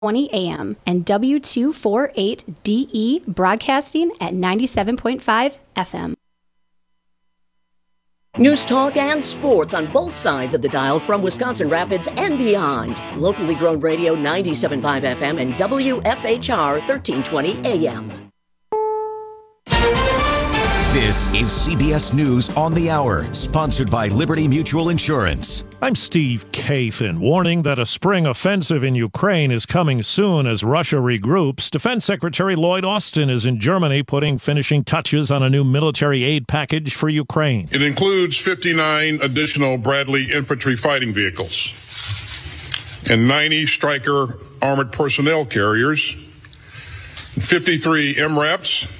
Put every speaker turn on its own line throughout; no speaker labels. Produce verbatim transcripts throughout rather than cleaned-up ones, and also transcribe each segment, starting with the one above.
twenty a.m. and W two forty-eight D E broadcasting at ninety-seven point five F M.
News talk and sports on both sides of the dial from Wisconsin Rapids and beyond. Locally grown radio ninety-seven point five F M and W F H R thirteen twenty A M.
This is C B S News on the Hour, sponsored by Liberty Mutual Insurance.
I'm Steve Kathan, warning that a spring offensive in Ukraine is coming soon as Russia regroups. Defense Secretary Lloyd Austin is in Germany putting finishing touches on a new military aid package for Ukraine.
It includes fifty-nine additional Bradley infantry fighting vehicles and ninety Stryker armored personnel carriers, fifty-three M RAPs,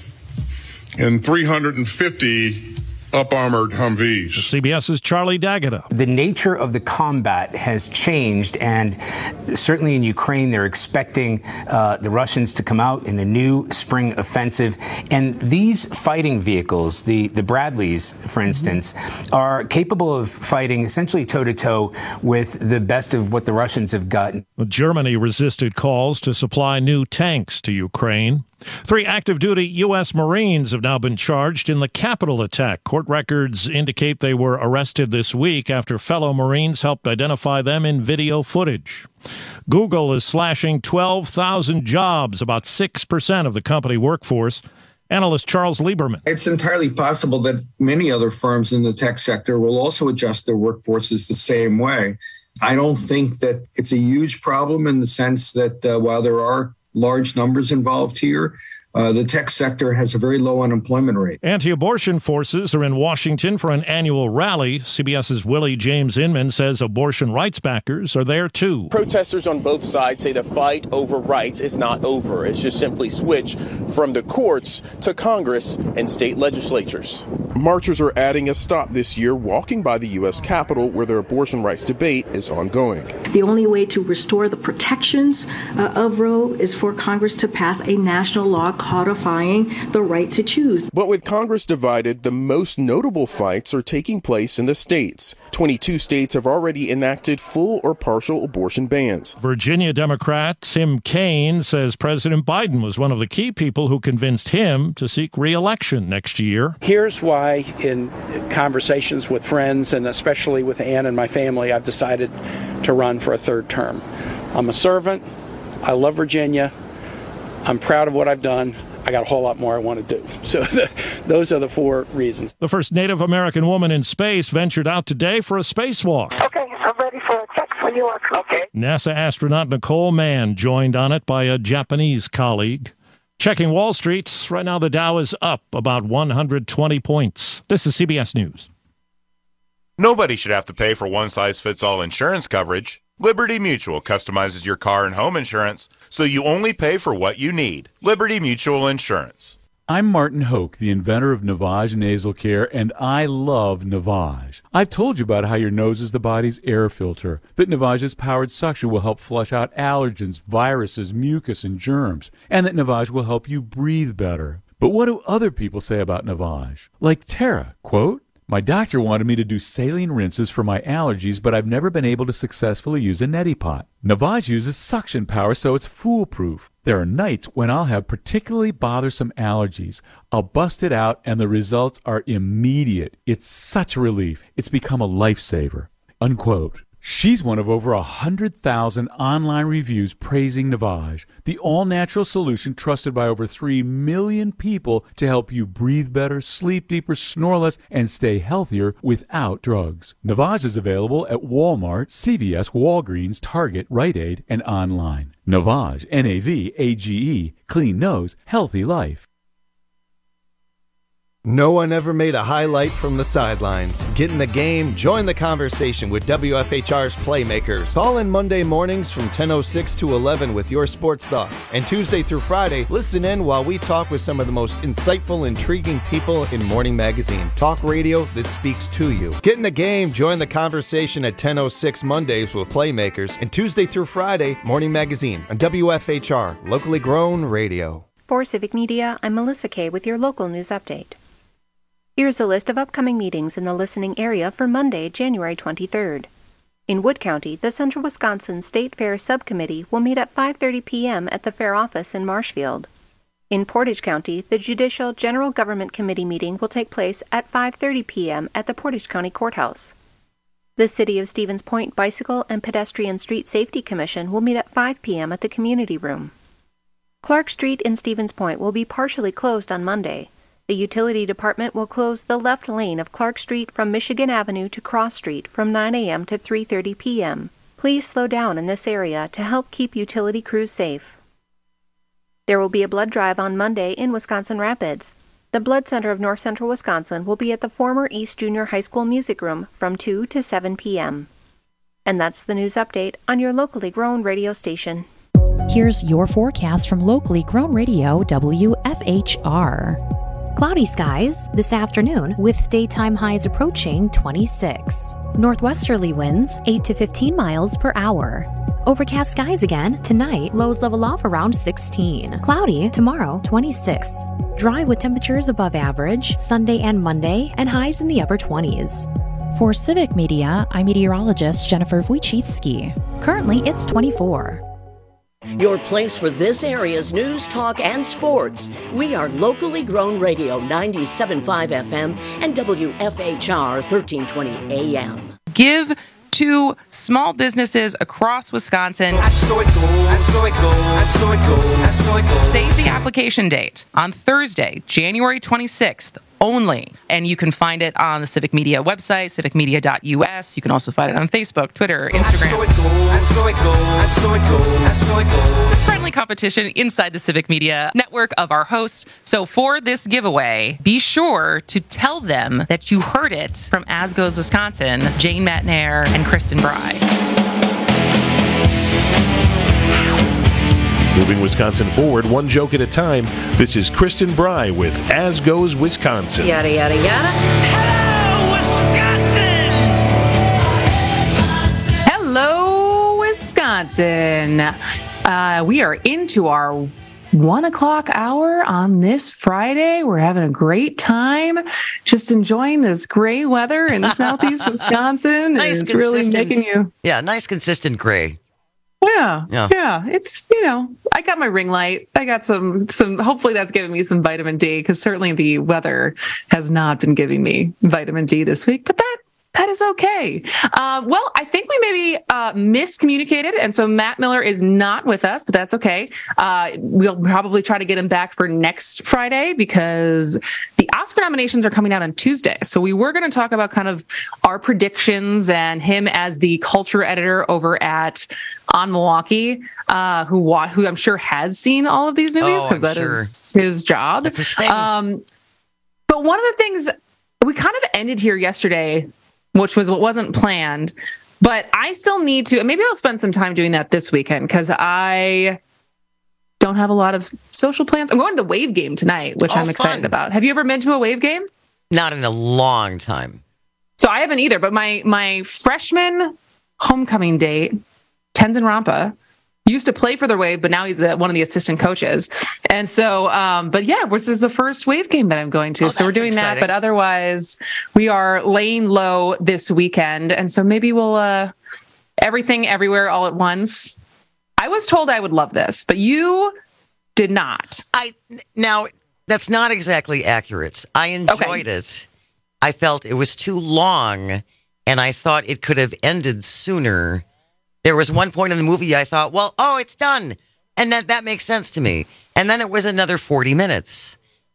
and three hundred fifty up-armored Humvees.
CBS's Charlie D'Agata.
The nature of the combat has changed, and certainly in Ukraine, they're expecting uh, the Russians to come out in a new spring offensive. And these fighting vehicles, the, the Bradleys, for instance, mm-hmm. are capable of fighting essentially toe-to-toe with the best of what the Russians have gotten.
Germany resisted calls to supply new tanks to Ukraine. Three active-duty U S Marines have now been charged in the Capitol attack. Court records indicate they were arrested this week after fellow Marines helped identify them in video footage. Google is slashing twelve thousand jobs, about six percent of the company workforce. Analyst Charles Lieberman.
It's entirely possible that many other firms in the tech sector will also adjust their workforces the same way. I don't think that it's a huge problem in the sense that uh, while there are large numbers involved here, Uh, the tech sector has a very low unemployment rate.
Anti-abortion forces are in Washington for an annual rally. CBS's Willie James Inman says abortion rights backers are there too.
Protesters on both sides say the fight over rights is not over. It's just simply switched from the courts to Congress and state legislatures.
Marchers are adding a stop this year, walking by the U S Capitol where their abortion rights debate is ongoing.
The only way to restore the protections uh, of Roe is for Congress to pass a national law codifying the right to choose.
But with Congress divided, the most notable fights are taking place in the states. twenty-two states have already enacted full or partial abortion bans.
Virginia Democrat Tim Kaine says President Biden was one of the key people who convinced him to seek re-election next year.
Here's why, in conversations with friends and especially with Ann and my family, I've decided to run for a third term. I'm a servant. I love Virginia. I'm proud of what I've done. I got a whole lot more I want to do. So the, those are the four reasons.
The first Native American woman in space ventured out today for a spacewalk.
Okay, I'm ready for a text when you are. Okay.
NASA astronaut Nicole Mann joined on it by a Japanese colleague. Checking Wall Street, right now the Dow is up about one hundred twenty points. This is C B S News.
Nobody should have to pay for one-size-fits-all insurance coverage. Liberty Mutual customizes your car and home insurance so you only pay for what you need. Liberty Mutual Insurance.
I'm Martin Hoke, the inventor of Navage Nasal Care, and I love Navage. I've told you about how your nose is the body's air filter, that Navage's powered suction will help flush out allergens, viruses, mucus, and germs, and that Navage will help you breathe better. But what do other people say about Navage? Like Tara, quote, "My doctor wanted me to do saline rinses for my allergies, but I've never been able to successfully use a neti pot. Navage uses suction power, so it's foolproof. There are nights when I'll have particularly bothersome allergies. I'll bust it out, and the results are immediate. It's such a relief. It's become a lifesaver." Unquote. She's one of over one hundred thousand online reviews praising Navage, the all-natural solution trusted by over three million people to help you breathe better, sleep deeper, snore less, and stay healthier without drugs. Navage is available at Walmart, C V S, Walgreens, Target, Rite Aid, and online. Navage, N A V A G E, clean nose, healthy life.
No one ever made a highlight from the sidelines. Get in the game, join the conversation with W F H R's Playmakers. Call in Monday mornings from ten oh six to eleven with your sports thoughts. And Tuesday through Friday, listen in while we talk with some of the most insightful, intriguing people in Morning Magazine. Talk radio that speaks to you. Get in the game, join the conversation at ten oh six Mondays with Playmakers. And Tuesday through Friday, Morning Magazine on W F H R, locally grown radio.
For Civic Media, I'm Melissa Kay with your local news update. Here's a list of upcoming meetings in the listening area for Monday, January twenty-third. In Wood County, the Central Wisconsin State Fair Subcommittee will meet at five thirty p.m. at the Fair office in Marshfield. In Portage County, the Judicial General Government Committee meeting will take place at five thirty p.m. at the Portage County Courthouse. The City of Stevens Point Bicycle and Pedestrian Street Safety Commission will meet at five p.m. at the Community Room. Clark Street in Stevens Point will be partially closed on Monday. The Utility Department will close the left lane of Clark Street from Michigan Avenue to Cross Street from nine a.m. to three thirty p.m. Please slow down in this area to help keep utility crews safe. There will be a blood drive on Monday in Wisconsin Rapids. The Blood Center of North Central Wisconsin will be at the former East Junior High School Music Room from two to seven p.m. And that's the news update on your locally grown radio station.
Here's your forecast from locally grown radio W F H R. Cloudy skies this afternoon with daytime highs approaching twenty-six. Northwesterly winds eight to fifteen miles per hour. Overcast skies again tonight, lows level off around sixteen. Cloudy tomorrow, twenty-six. Dry with temperatures above average Sunday and Monday and highs in the upper twenties. For Civic Media, I'm meteorologist Jennifer Wojcicki. Currently, it's twenty-four.
Your place for this area's news, talk, and sports. We are locally grown radio ninety-seven point five F M and W F H R thirteen twenty A M.
Give to small businesses across Wisconsin. Save the application date on Thursday, January twenty-sixth. Only. And you can find it on the Civic Media website, civic media dot U S. You can also find it on Facebook, Twitter, Instagram. It's a friendly competition inside the Civic Media network of our hosts. So for this giveaway, be sure to tell them that you heard it from As Goes Wisconsin, Jane Matnair and Kristen Bry.
Moving Wisconsin forward, one joke at a time. This is Kristen Bry with As Goes Wisconsin.
Yada, yada, yada.
Hello, Wisconsin. Uh, we are into our one o'clock hour on this Friday. We're having a great time, just enjoying this gray weather in southeast Wisconsin.
Nice,
it's really making you.
Yeah, nice, consistent gray.
Yeah, yeah, yeah. It's, you know, I got my ring light. I got some, some, hopefully that's giving me some vitamin D, because certainly the weather has not been giving me vitamin D this week, but that, that is okay. Uh, well, I think we maybe uh, miscommunicated, and so Matt Miller is not with us, but that's okay. Uh, we'll probably try to get him back for next Friday, because the Oscar nominations are coming out on Tuesday. So we were going to talk about kind of our predictions and him as the culture editor over at On Milwaukee, uh, who wa- who I'm sure has seen all of these movies, because oh, that sure. is his job.
That's his thing.
Um, but one of the things we kind of ended here yesterday, which was what wasn't planned, but I still need to, and maybe I'll spend some time doing that this weekend, because I don't have a lot of social plans. I'm going to the Wave game tonight, which oh, I'm excited fun. about. Have you ever been to a Wave game?
Not in a long time.
So I haven't either, but my my freshman homecoming date, Tenzin Rampa, used to play for the Wave, but now he's one of the assistant coaches. And so, um, but yeah, this is the first Wave game that I'm going to. Oh, so we're doing exciting. that, but otherwise we are laying low this weekend. And so maybe we'll, uh, everything everywhere all at once. I was told I would love this, but you did not.
I, now that's not exactly accurate. I enjoyed okay. it. I felt it was too long, and I thought it could have ended sooner. There was one point in the movie I thought, well, oh, it's done. And that, that makes sense to me. And then it was another forty minutes,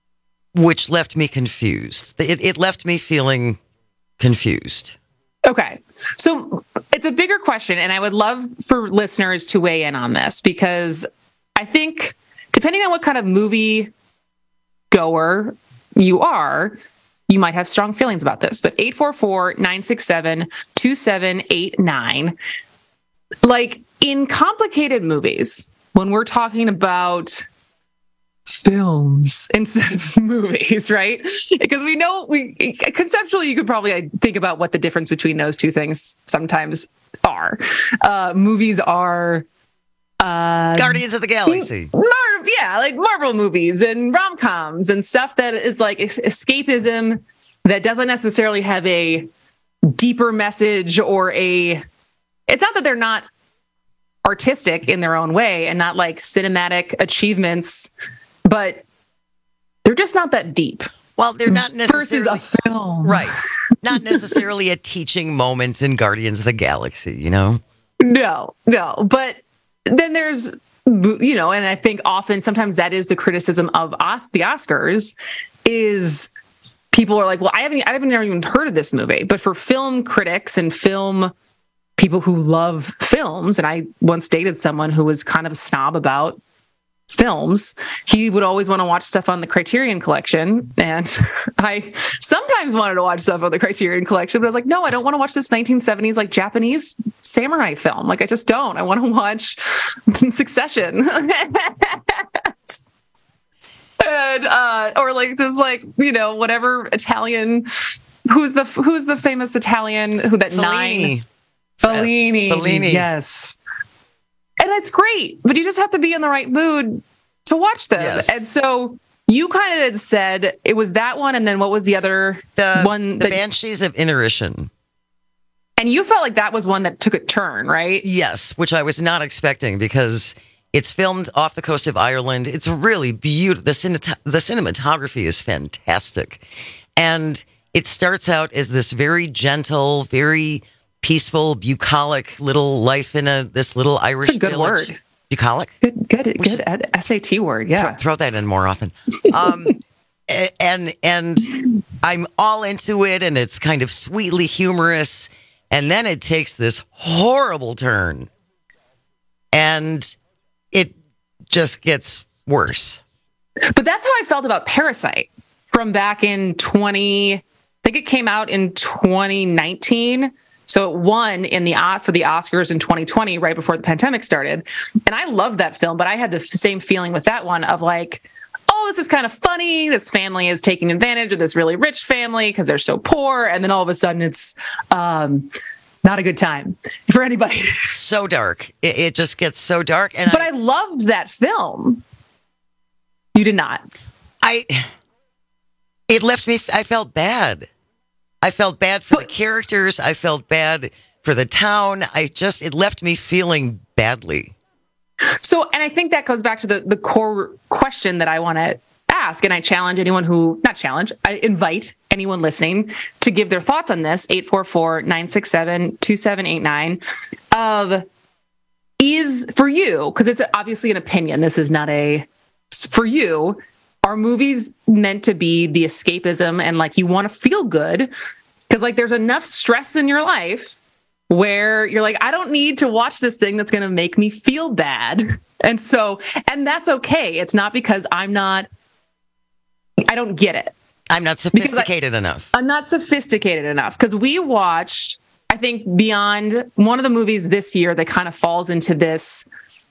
which left me confused. It, it left me feeling confused.
Okay. So it's a bigger question, and I would love for listeners to weigh in on this, because I think depending on what kind of movie goer you are, you might have strong feelings about this. But eight four four, nine six seven, two seven eight nine. Like, in complicated movies, when we're talking about films instead of movies, right? Because we know, we conceptually, you could probably think about what the difference between those two things sometimes are. Uh, movies are... Uh,
Guardians of the Galaxy.
Mar- yeah, like Marvel movies and rom-coms and stuff that is like escapism that doesn't necessarily have a deeper message or a it's not that they're not artistic in their own way and not like cinematic achievements, but they're just not that deep.
Well, they're not necessarily
versus a film,
right? Not necessarily a teaching moment in Guardians of the Galaxy, you know?
No, no. But then there's, you know, and I think often sometimes that is the criticism of Os- the Oscars is people are like, well, I haven't, I haven't even heard of this movie. But for film critics and film people who love films, and I once dated someone who was kind of a snob about films, he would always want to watch stuff on the Criterion Collection, and I sometimes wanted to watch stuff on the Criterion Collection, but I was like, no, I don't want to watch this nineteen seventies like Japanese samurai film. Like, I just don't. I want to watch Succession. and uh or like this, like, you know, whatever Italian, who's the who's the famous Italian who that
Fellini.
nine Fellini.
Fellini.
Yes. And it's great, but you just have to be in the right mood to watch them.
Yes.
And so you kind of had said it was that one, and then what was the other
the,
one?
The
that,
Banshees of Inisherin.
And you felt like that was one that took a turn, right?
Yes, which I was not expecting because it's filmed off the coast of Ireland. It's really beautiful. The, cinemat- the cinematography is fantastic. And it starts out as this very gentle, very peaceful, bucolic little life in a this little Irish
That's a good
village.
word.
Bucolic?
Good, good, good S A T word, yeah.
Throw, throw that in more often. Um, and and I'm all into it, and it's kind of sweetly humorous. And then it takes this horrible turn. And it just gets worse.
But that's how I felt about Parasite from back in twenty, I think it came out in twenty nineteen. So it won in the for the Oscars in twenty twenty, right before the pandemic started. And I loved that film, but I had the same feeling with that one of like, oh, this is kind of funny. This family is taking advantage of this really rich family because they're so poor. And then all of a sudden it's um, not a good time for anybody.
So dark. It, it just gets so dark. And
But
I,
I loved that film. You did not.
I, it left me, I felt bad. I felt bad for the characters. I felt bad for the town. I just, it left me feeling badly.
So, and I think that goes back to the, the core question that I want to ask. And I challenge anyone who, not challenge, I invite anyone listening to give their thoughts on this, eight four four, nine six seven, two seven eight nine, of is for you, because it's obviously an opinion. This is not a, for you, are movies meant to be the escapism and like you want to feel good? Because like there's enough stress in your life where you're like, I don't need to watch this thing that's going to make me feel bad. And so, and that's okay. It's not because I'm not, I don't get it.
I'm not sophisticated I, enough.
I'm not sophisticated enough because we watched, I think, Beyond, one of the movies this year that kind of falls into this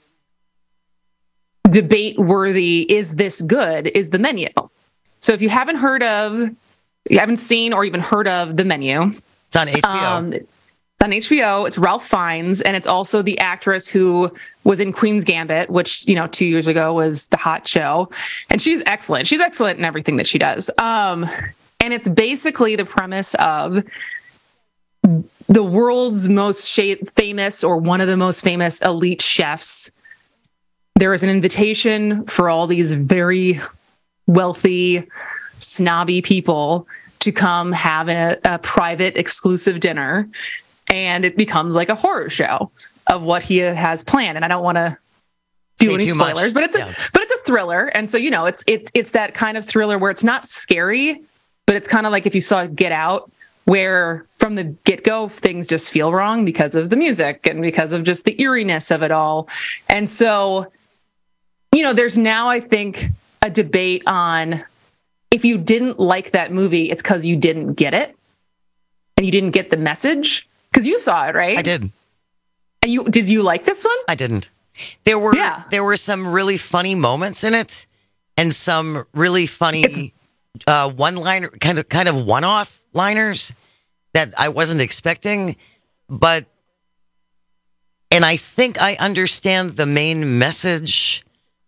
debate worthy, is this good, is The Menu. So if you haven't heard of, you haven't seen or even heard of The Menu.
It's on H B O.
Um, it's on H B O. It's Ralph Fiennes, and it's also the actress who was in Queen's Gambit, which, you know, two years ago was the hot show. And she's excellent. She's excellent in everything that she does. Um, and it's basically the premise of the world's most sh- famous or one of the most famous elite chefs. There is an invitation for all these very wealthy, snobby people to come have a, a private, exclusive dinner. And it becomes like a horror show of what he has planned. And I don't want to do
Say
any
too
spoilers,
much.
but it's a
Yeah.
but it's a thriller. And so, you know, it's it's it's that kind of thriller where it's not scary, but it's kind of like if you saw Get Out, where from the get-go things just feel wrong because of the music and because of just the eeriness of it all. And so, you know, there's now, I think, a debate on if you didn't like that movie, it's because you didn't get it and you didn't get the message. Because you saw it, right?
I did.
And you did you like this one?
I didn't. There were
Yeah.
there were some really funny moments in it, and some really funny uh, one-liner, kind of kind of one-off liners that I wasn't expecting. But and I think I understand the main message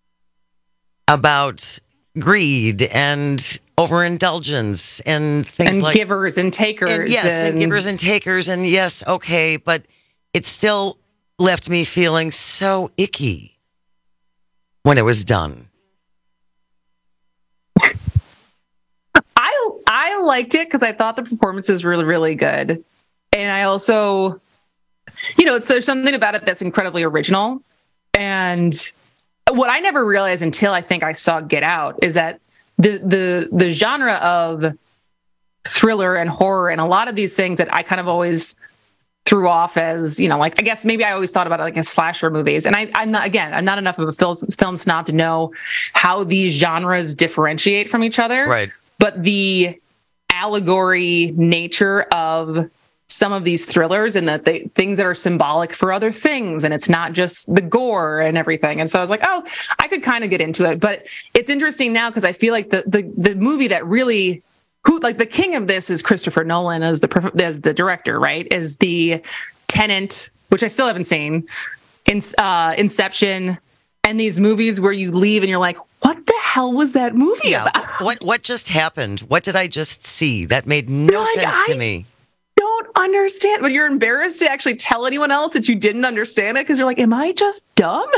about greed and overindulgence and things
and
like
givers and takers.
and yes, and,
and
givers and takers, and yes, okay, but it still left me feeling so icky when it was done.
I I liked it because I thought the performances were really, really good. And I also, you know, it's, there's something about it that's incredibly original. And what I never realized until I think I saw Get Out is that the the the genre of thriller and horror and a lot of these things that I kind of always threw off as, you know, like, I guess maybe I always thought about it like as slasher movies. And I, I'm not, again, I'm not enough of a film, film snob to know how these genres differentiate from each other.
Right.
But the allegory nature of some of these thrillers and that they things that are symbolic for other things, and it's not just the gore and everything. And so I was like, oh, I could kind of get into it. But it's interesting now because I feel like the the the movie that really who like the king of this is Christopher Nolan as the as the director, right? Is the Tenet, which I still haven't seen, in uh, Inception, and these movies where you leave and you're like, what the hell was that movie
yeah,
about?
What what just happened? What did I just see? That made no
like,
sense
I,
to me.
Don't understand, but you're embarrassed to actually tell anyone else that you didn't understand it because you're like, am I just dumb?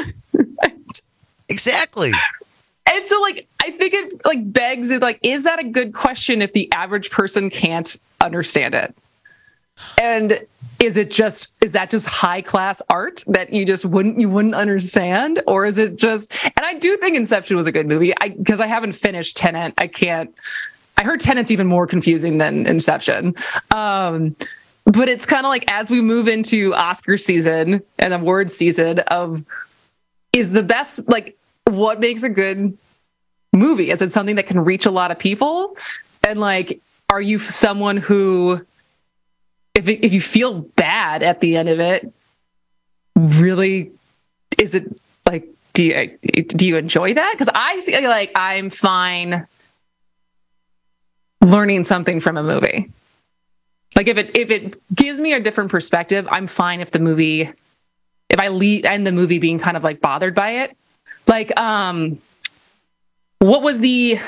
Exactly.
And so, like, I think it like begs it, like, is that a good question if the average person can't understand it? And is it just is that just high class art that you just wouldn't you wouldn't understand, or is it just? And I do think Inception was a good movie. I because I haven't finished Tenet. I can't. I heard Tenet's even more confusing than Inception. Um, but it's kind of like as we move into Oscar season and award season of is the best, like what makes a good movie? Is it something that can reach a lot of people? And like, are you someone who, if it, if you feel bad at the end of it, really, is it like, do you, do you enjoy that? Because I feel like I'm fine learning something from a movie. Like if it if it gives me a different perspective, I'm fine if the movie if I leave and the movie being kind of like bothered by it. Like um what was the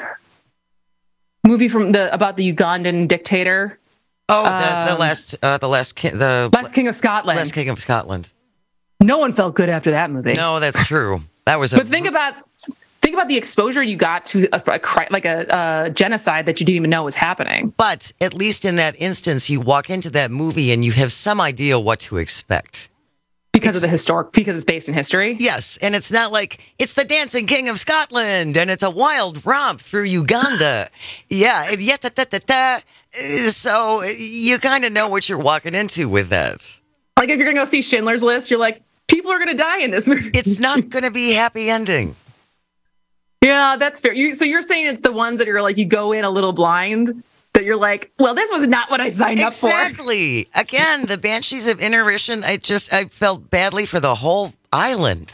movie from the about the Ugandan dictator?
Oh, the,
um,
the last uh, the last ki- the
last King of Scotland.
Last King of Scotland.
No one felt good after that movie.
No, that's true. That was a
But think about Think about the exposure you got to a, a, like a, a genocide that you didn't even know was happening.
But at least in that instance, you walk into that movie and you have some idea what to expect.
Because
it's,
of the historic, because it's based in history?
Yes. And it's not like it's the Dancing King of Scotland and it's a wild romp through Uganda. Yeah. Yeah. Da, da, da, da. So you kind of know what you're walking into with that.
Like if you're going to go see Schindler's List, you're like, people are going to die in this movie.
It's not going to be a happy ending.
Yeah, that's fair. You, so you're saying it's the ones that are like, you go in a little blind, that you're like, well, this was not what I signed
exactly.
up for.
Exactly. Again, the Banshees of Inisherin, I just, I felt badly for the whole island.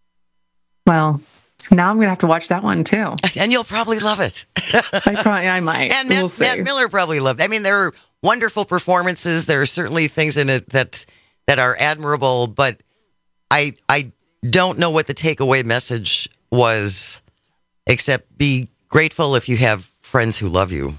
Well, so now I'm going to have to watch that one too.
And you'll probably love it.
I probably, I might.
And Matt,
we'll see.
Matt Miller probably loved it. I mean, there are wonderful performances. There are certainly things in it that, that are admirable, but I, I don't know what the takeaway message was. Except be grateful if you have friends who love you.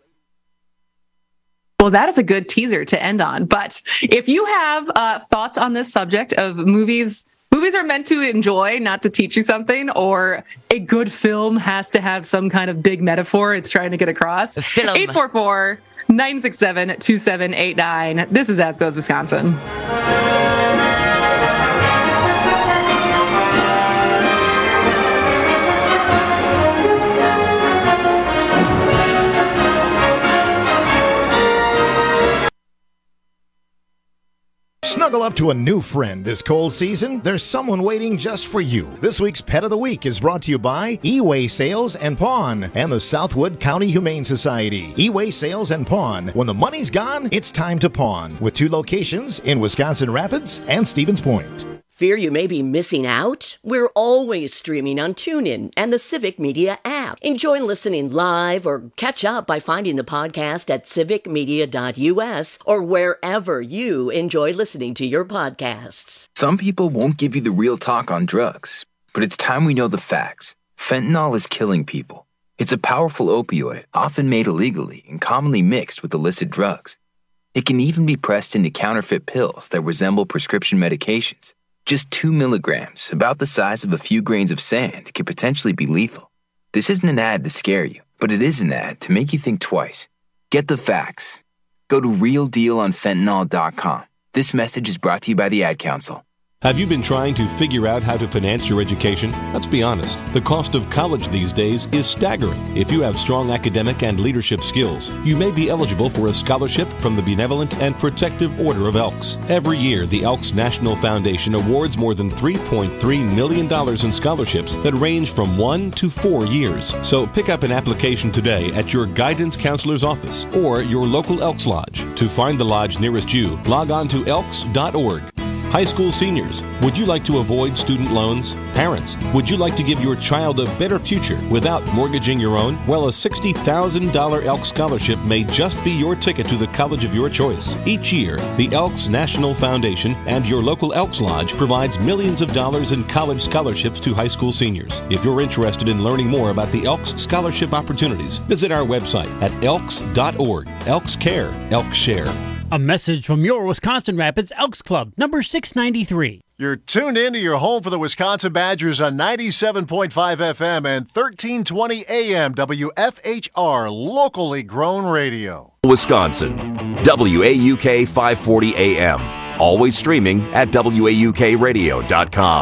Well, that is a good teaser to end on. But if you have uh, thoughts on this subject of movies, movies are meant to enjoy, not to teach you something, or a good film has to have some kind of big metaphor it's trying to get across. eight four four, nine six seven, two seven eight nine. This is As Goes Wisconsin.
Snuggle up to a new friend this cold season. There's someone waiting just for you. This week's Pet of the Week is brought to you by E-Way Sales and Pawn and the Southwood County Humane Society. E-Way Sales and Pawn. When the money's gone, it's time to pawn. With two locations in Wisconsin Rapids and Stevens Point.
Fear you may be missing out? We're always streaming on TuneIn and the Civic Media app. Enjoy listening live or catch up by finding the podcast at civic media dot u s or wherever you enjoy listening to your podcasts.
Some people won't give you the real talk on drugs, but it's time we know the facts. Fentanyl is killing people. It's a powerful opioid, often made illegally and commonly mixed with illicit drugs. It can even be pressed into counterfeit pills that resemble prescription medications. Just two milligrams, about the size of a few grains of sand, could potentially be lethal. This isn't an ad to scare you, but it is an ad to make you think twice. Get the facts. Go to real deal on fentanyl dot com. This message is brought to you by the Ad Council.
Have you been trying to figure out how to finance your education? Let's be honest, the cost of college these days is staggering. If you have strong academic and leadership skills, you may be eligible for a scholarship from the Benevolent and Protective Order of Elks. Every year, the Elks National Foundation awards more than three point three million dollars in scholarships that range from one to four years. So pick up an application today at your guidance counselor's office or your local Elks Lodge. To find the lodge nearest you, log on to elks dot org. High school seniors, would you like to avoid student loans? Parents, would you like to give your child a better future without mortgaging your own? Well, a sixty thousand dollars Elks Scholarship may just be your ticket to the college of your choice. Each year, the Elks National Foundation and your local Elks Lodge provides millions of dollars in college scholarships to high school seniors. If you're interested in learning more about the Elks Scholarship opportunities, visit our website at elks dot org. Elks Care, Elks Share.
A message from your Wisconsin Rapids Elks Club, number six ninety-three.
You're tuned in to your home for the Wisconsin Badgers on ninety-seven point five F M and thirteen twenty A M W F H R, locally grown radio.
Wisconsin, W A U K five forty A M. Always streaming at W A U K radio dot com.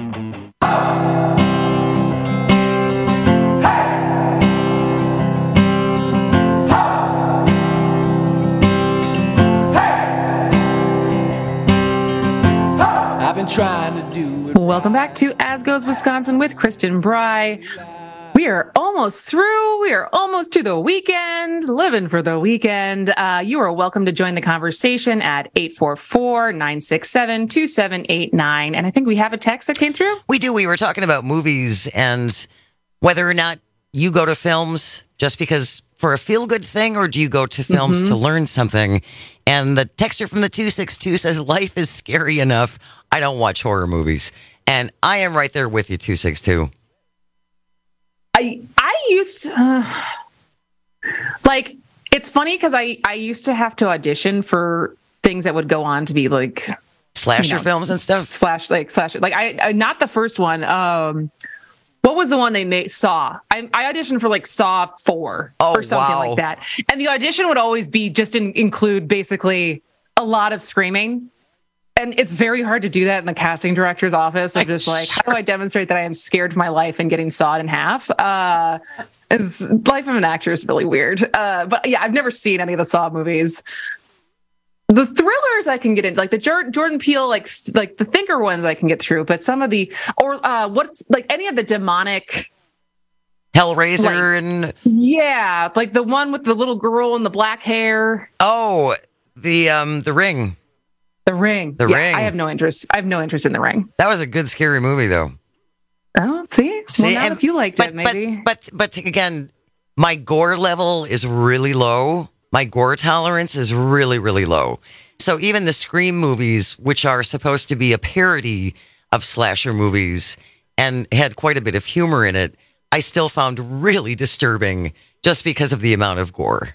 Trying to do it. Welcome back to As Goes Wisconsin with Kristen Bry. We are almost through. We are almost to the weekend, living for the weekend. Uh, you are welcome to join the conversation at eight four four, nine six seven, two seven eight nine. And I think we have a text that came through.
We do. We were talking about movies and whether or not you go to films just because for a feel-good thing, or do you go to films mm-hmm. to learn something? And the texter from the two six two says, life is scary enough. I don't watch horror movies. And I am right there with you, two six two.
I I used to, uh, like, it's funny because I, I used to have to audition for things that would go on to be like
slasher
you know,
films and stuff.
Slash like slasher. Like I, I not the first one. Um, what was the one they made? Saw. I, I auditioned for like Saw four
oh,
or something
wow.
like that. And the audition would always be just in, include basically a lot of screaming. And it's very hard to do that in the casting director's office. I'm just like, how do I demonstrate that I am scared for my life and getting sawed in half? Uh, is life of an actor is really weird. Uh, but yeah, I've never seen any of the Saw movies. The thrillers I can get into, like the Jordan Peele, like like the thinker ones I can get through. But some of the, or uh, what's like any of the demonic
Hellraiser
like,
and
yeah, like the one with the little girl and the black hair.
Oh, the um, the Ring.
The Ring.
The
yeah,
Ring.
I have no interest. I have no interest in The Ring.
That was a good scary movie, though.
Oh, see,
see,
well, now
and,
if you liked
but,
it, maybe.
But, but but again, my gore level is really low. My gore tolerance is really really low. So even the Scream movies, which are supposed to be a parody of slasher movies and had quite a bit of humor in it, I still found really disturbing just because of the amount of gore.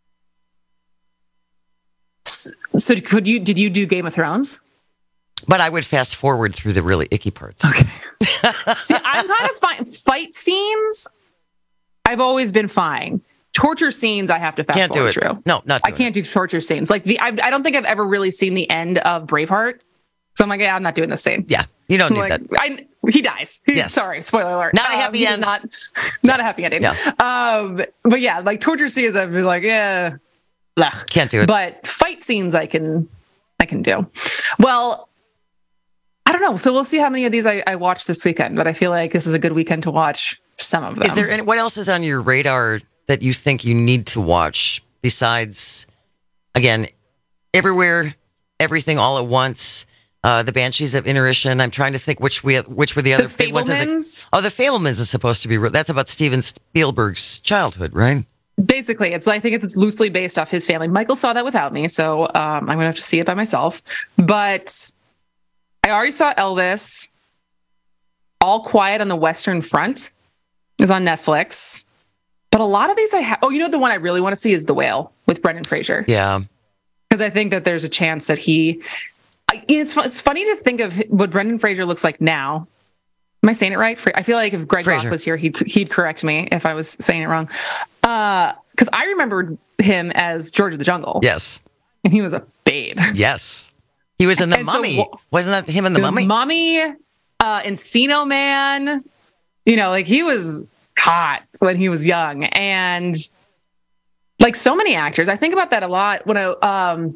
So could you, did you do Game of Thrones?
But I would fast forward through the really icky parts.
Okay. See, I'm kind of fine. Fight scenes, I've always been fine. Torture scenes, I have to fast
can't
forward
do it.
through.
No, not
I can't
it.
do torture scenes. Like the, I, I don't think I've ever really seen the end of Braveheart. So I'm like, yeah, I'm not doing the same.
Yeah, you don't
I'm
need
like,
that.
I, he dies. He,
Yes.
Sorry, spoiler alert.
Not a
um,
happy end.
Not, not a happy ending.
Yeah.
Um, but yeah, like torture scenes, I'd be like, yeah, blah.
Can't do it.
But fight scenes, I can, I can do. Well, I don't know. So we'll see how many of these I, I watch this weekend. But I feel like this is a good weekend to watch some of them.
Is there any, what else is on your radar that you think you need to watch besides, again, Everywhere, Everything All at Once, uh, The Banshees of Inisherin? I'm trying to think which we which were the other
the
big ones.
Fablemans?
Oh, The Fablemans is supposed to be. That's about Steven Spielberg's childhood, right?
Basically, it's I think it's loosely based off his family. Michael saw that without me, so um, I'm going to have to see it by myself. But I already saw Elvis. All Quiet on the Western Front is on Netflix. But a lot of these I have. Oh, you know the one I really want to see is The Whale with Brendan Fraser.
Yeah.
Because I think that there's a chance that he. It's, it's funny to think of what Brendan Fraser looks like now. Am I saying it right? I feel like if Greg Fraser. Locke was here, he'd he'd correct me if I was saying it wrong. Because uh, I remembered him as George of the Jungle.
Yes,
and he was a babe.
Yes, he was in The
and
Mummy.
So,
Wasn't that him in The, the Mummy?
Mummy, uh, Encino Man. You know, like he was hot when he was young, and like so many actors, I think about that a lot when I um.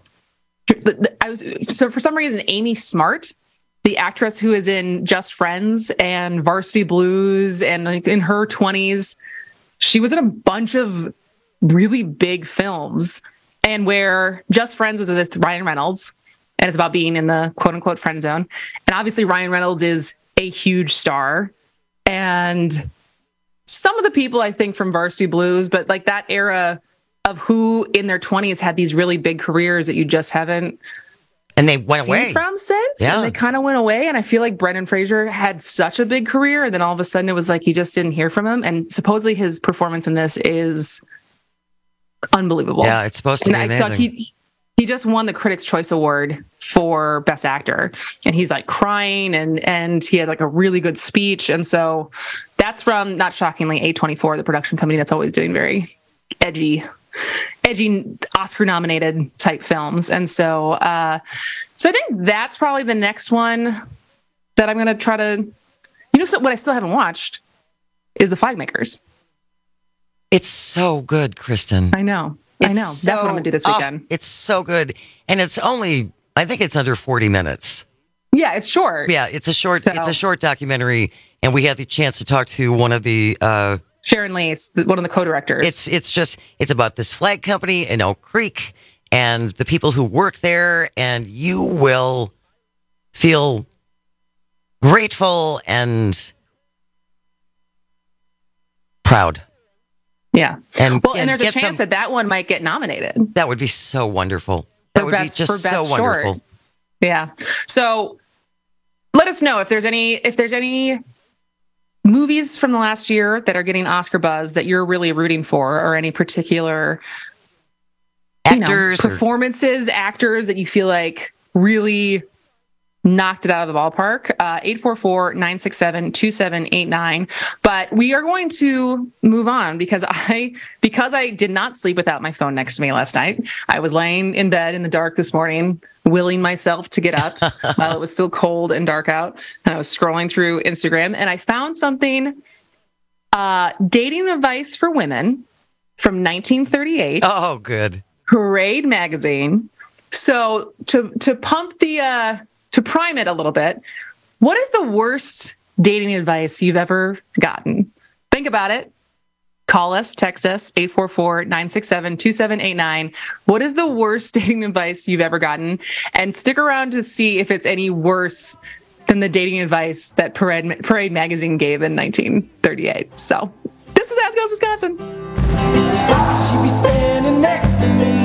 I was so for some reason Amy Smart, the actress who is in Just Friends and Varsity Blues, and like in her twenties, she was in a bunch of really big films. And where Just Friends was with Ryan Reynolds, and it's about being in the quote unquote friend zone. And obviously Ryan Reynolds is a huge star, and some of the people I think from Varsity Blues, but like that era of who in their twenties had these really big careers that you just haven't
and they went
seen
away
from since.
Yeah.
And they kind of went away. And I feel like Brendan Fraser had such a big career, and then all of a sudden it was like you just didn't hear from him. And supposedly his performance in this is unbelievable.
Yeah, it's supposed to
and
be
I
amazing.
Saw he, he just won the Critics' Choice Award for Best Actor, and he's like crying, and and he had like a really good speech. And so that's from, not shockingly, A twenty-four, the production company that's always doing very edgy edgy Oscar-nominated type films. And so uh, so I think that's probably the next one that I'm going to try to... You know, so what I still haven't watched is The Flag Makers.
It's so good, Kristen.
I know. It's I know. So, that's what I'm going to do this weekend.
Oh, it's so good. And it's only, I think it's under forty minutes.
Yeah, it's short.
Yeah, it's a short,
so.
it's a short documentary. And we had the chance to talk to one of the... Uh,
Sharon Lees, one of the co-directors.
It's it's just, it's about this flag company in Oak Creek and the people who work there, and you will feel grateful and proud.
Yeah.
And,
well, and, and there's a chance
some,
that that one might get nominated.
That would be so wonderful. That
for
would
best,
be just
for best
so wonderful.
Short. Yeah. So let us know if there's any, if there's any movies from the last year that are getting Oscar buzz that you're really rooting for, or any particular
actors,
you know, performances, or... actors that you feel like really knocked it out of the ballpark. Uh, eight four four, nine six seven, two seven eight nine. But we are going to move on because I, because I did not sleep without my phone next to me last night. I was laying in bed in the dark this morning, willing myself to get up while it was still cold and dark out. And I was scrolling through Instagram, and I found something, uh, dating advice for women from nineteen thirty-eight.
Oh, good.
Parade magazine. So to, to pump the, uh, to prime it a little bit, what is the worst dating advice you've ever gotten? Think about it. Call us, text us, eight four four, nine six seven, two seven eight nine. What is the worst dating advice you've ever gotten? And stick around to see if it's any worse than the dating advice that Parade, Parade Magazine gave in nineteen thirty-eight. So this is As Goes Wisconsin.
She be standing next to me.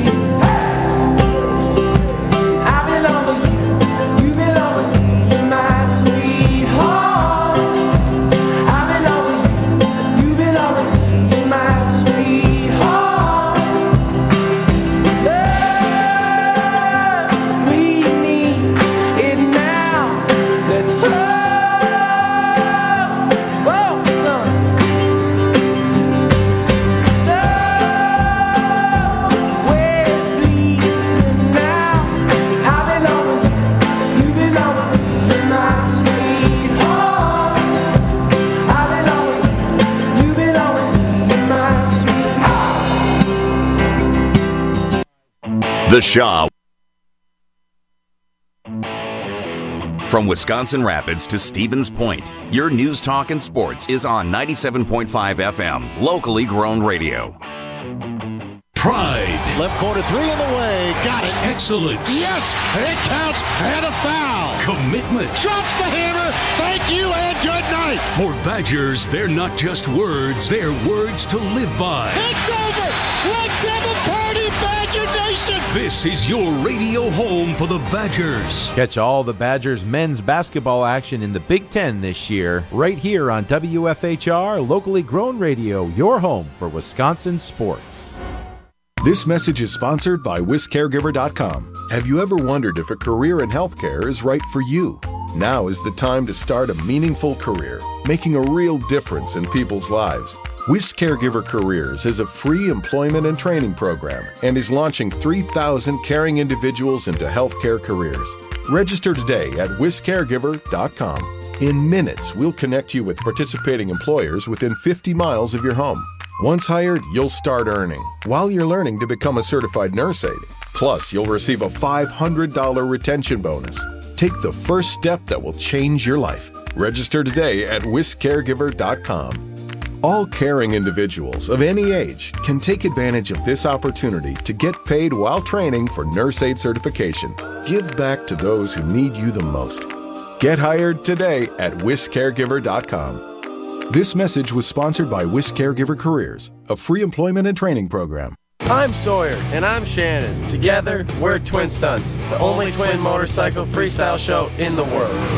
The Shaw. From Wisconsin Rapids to Stevens Point, your news, talk, and sports is on ninety-seven point five F M, locally grown radio.
Pride.
Left corner three in the way. Got it.
Excellence.
Yes, it counts and a foul.
Commitment.
Drops the hammer. Thank you and good night.
For Badgers, they're not just words, they're words to live by.
It's over. Let's have a party, Badger Nation.
This is your radio home for the Badgers.
Catch all the Badgers men's basketball action in the Big Ten this year, right here on W F H R, locally grown radio, your home for Wisconsin sports.
This message is sponsored by Wis Caregiver dot com. Have you ever wondered if a career in healthcare is right for you? Now is the time to start a meaningful career, making a real difference in people's lives. Wis Caregiver Careers is a free employment and training program and is launching three thousand caring individuals into healthcare careers. Register today at Wis Caregiver dot com. In minutes, we'll connect you with participating employers within fifty miles of your home. Once hired, you'll start earning while you're learning to become a certified nurse aide. Plus, you'll receive a five hundred dollars retention bonus. Take the first step that will change your life. Register today at Wis Caregiver dot com. All caring individuals of any age can take advantage of this opportunity to get paid while training for nurse aide certification. Give back to those who need you the most. Get hired today at Wis Caregiver dot com. This message was sponsored by Wis Caregiver Careers, a free employment and training program.
I'm Sawyer, and I'm Shannon. Together, we're Twin Stunts, the only twin motorcycle freestyle show in the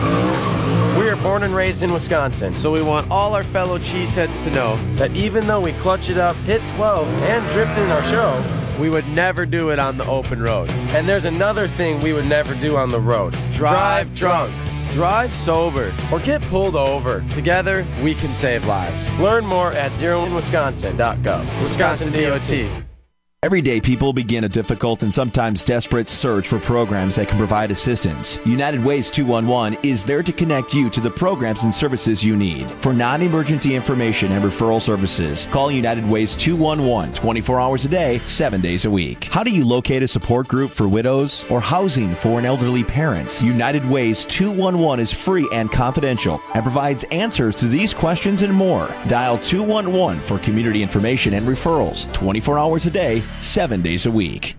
world. We are born and raised in Wisconsin, so we want all our fellow cheeseheads to know that even though we clutch it up, hit twelve, and drift in our show, we would never do it on the open road. And there's another thing we would never do on the road. Drive drunk. Drive sober or get pulled over. Together, we can save lives. Learn more at zero in wisconsin dot gov. Wisconsin D O T.
Everyday people begin a difficult and sometimes desperate search for programs that can provide assistance. United Ways two one one is there to connect you to the programs and services you need. For non-emergency information and referral services, call United Ways two one one twenty-four hours a day, seven days a week. How do you locate a support group for widows or housing for an elderly parent? United Ways two one one is free and confidential and provides answers to these questions and more. Dial two one one for community information and referrals, twenty-four hours a day, seven days a week.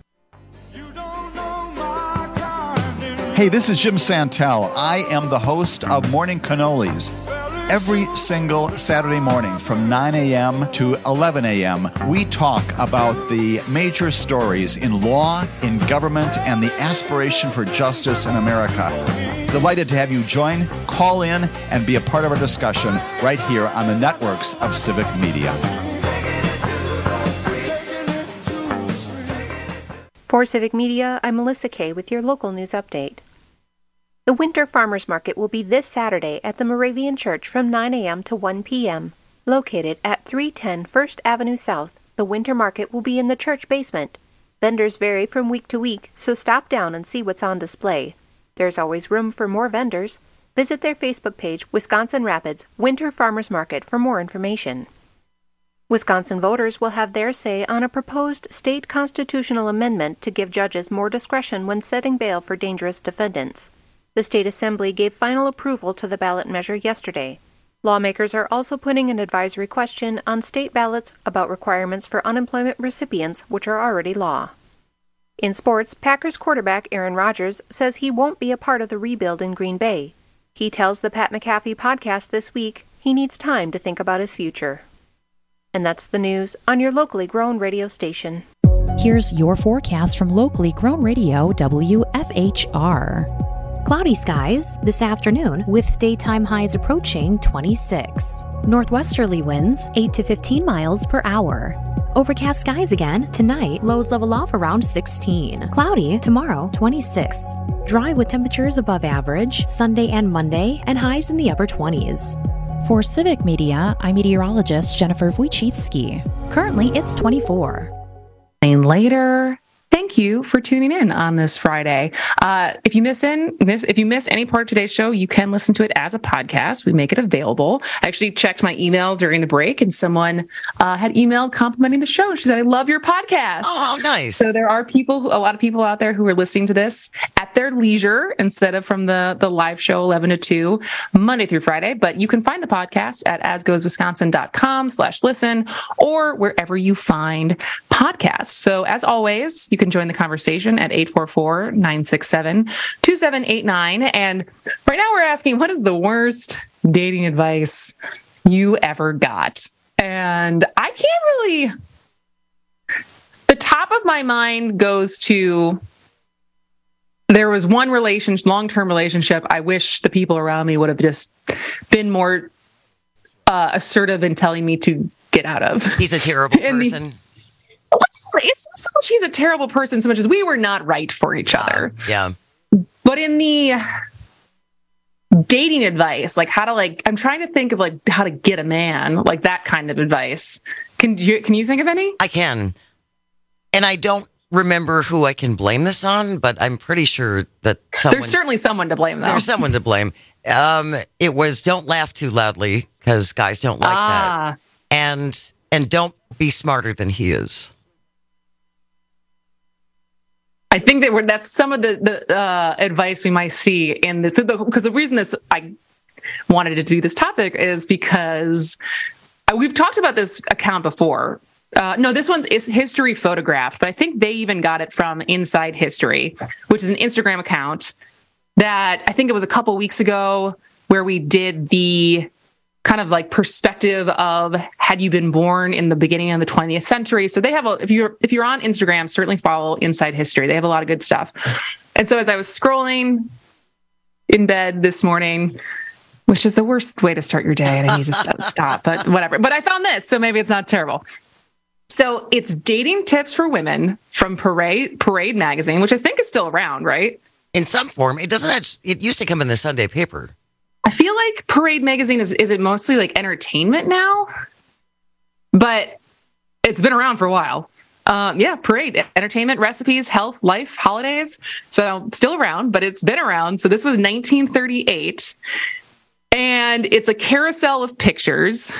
Hey, this is Jim Santel. I am the host of Morning Cannolis. Every single Saturday morning from nine a.m. to eleven a.m., we talk about the major stories in law, in government, and the aspiration for justice in America. Delighted to have you join, call in, and be a part of our discussion right here on the networks of Civic Media.
For Civic Media, I'm Melissa Kay with your local news update. The Winter Farmers Market will be this Saturday at the Moravian Church from nine a.m. to one p.m. Located at three ten First Avenue South, the Winter Market will be in the church basement. Vendors vary from week to week, so stop down and see what's on display. There's always room for more vendors. Visit their Facebook page, Wisconsin Rapids Winter Farmers Market, for more information. Wisconsin voters will have their say on a proposed state constitutional amendment to give judges more discretion when setting bail for dangerous defendants. The State Assembly gave final approval to the ballot measure yesterday. Lawmakers are also putting an advisory question on state ballots about requirements for unemployment recipients, which are already law. In sports, Packers quarterback Aaron Rodgers says he won't be a part of the rebuild in Green Bay. He tells the Pat McAfee podcast this week he needs time to think about his future. And that's the news on your locally grown radio station.
Here's your forecast from locally grown radio W F H R. Cloudy skies this afternoon with daytime highs approaching twenty-six. Northwesterly winds eight to fifteen miles per hour. Overcast skies again tonight, lows level off around sixteen. Cloudy tomorrow, twenty-six. Dry with temperatures above average Sunday and Monday and highs in the upper twenties. For Civic Media, I'm meteorologist Jennifer Wojcicki. Currently, it's twenty-four.
Later. Thank you for tuning in on this Friday. Uh, if you miss in, miss, if you miss any part of today's show, you can listen to it as a podcast. We make it available. I actually checked my email during the break, and someone uh, had emailed complimenting the show. She said, "I love your podcast."
Oh, nice.
So there are people, who, a lot of people out there who are listening to this at their leisure instead of from the the live show eleven to two Monday through Friday. But you can find the podcast at asgoeswisconsin.com slash listen or wherever you find podcasts. So as always, you can join the conversation at eight four four, nine six seven, two seven eight nine. And right now we're asking, what is the worst dating advice you ever got? And I can't really... The top of my mind goes to... There was one relationship, long-term relationship. I wish the people around me would have just been more uh, assertive in telling me to get out of.
He's a terrible person.
The, it's not so much he's a terrible person so much as we were not right for each other.
Uh, yeah.
But in the dating advice, like how to like, I'm trying to think of like how to get a man, like that kind of advice. Can you, can you think of any?
I can. And I don't remember who I can blame this on, but I'm pretty sure that someone,
there's certainly someone to blame though.
There's someone to blame. Um, it was don't laugh too loudly because guys don't like
ah.
that. And, and don't be smarter than he is.
I think that we're, that's some of the, the uh, advice we might see in this, because the reason this I wanted to do this topic is because we've talked about this account before. Uh, no, this one's is History Photographed, but I think they even got it from Inside History, which is an Instagram account that I think it was a couple weeks ago where we did the kind of like perspective of had you been born in the beginning of the twentieth century. So they have a, if you're, if you're on Instagram, certainly follow Inside History. They have a lot of good stuff. And so as I was scrolling in bed this morning, which is the worst way to start your day, and I need to st- stop, but whatever. But I found this, so maybe it's not terrible. So it's dating tips for women from Parade, Parade magazine, which I think is still around, right?
In some form. It doesn't actually, it used to come in the Sunday paper.
I feel like Parade magazine is, is it mostly like entertainment now? But it's been around for a while. Um, yeah, Parade, entertainment, recipes, health, life, holidays. So still around, but it's been around. So this was nineteen thirty-eight. And it's a carousel of pictures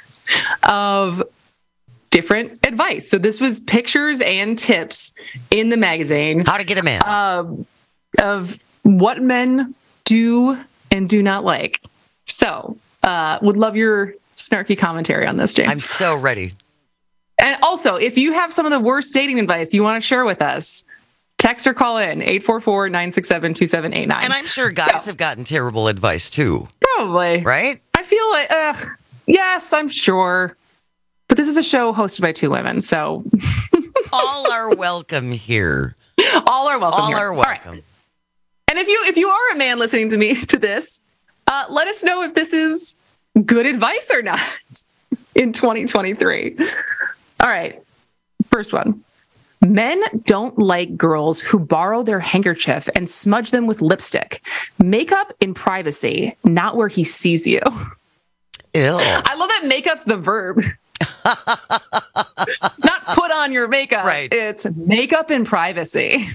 of different advice. So this was pictures and tips in the magazine.
How to get a man.
Uh, of what men do and do not like. So, uh, would love your snarky commentary on this, James.
I'm so ready.
And also, if you have some of the worst dating advice you want to share with us, text or call in eight four four, nine six seven, two seven eight nine.
And I'm sure guys so, have gotten terrible advice too.
Probably.
Right?
I feel like, uh, yes, I'm sure. But this is a show hosted by two women, so.
All are welcome here.
All are welcome
All
here.
are welcome.
And if you if you are a man listening to me to this, uh, let us know if this is good advice or not in twenty twenty-three. All right. First one. Men don't like girls who borrow their handkerchief and smudge them with lipstick. Makeup in privacy, not where he sees you.
Ew.
I love that makeup's the verb. Not put on your makeup.
Right.
It's makeup in privacy.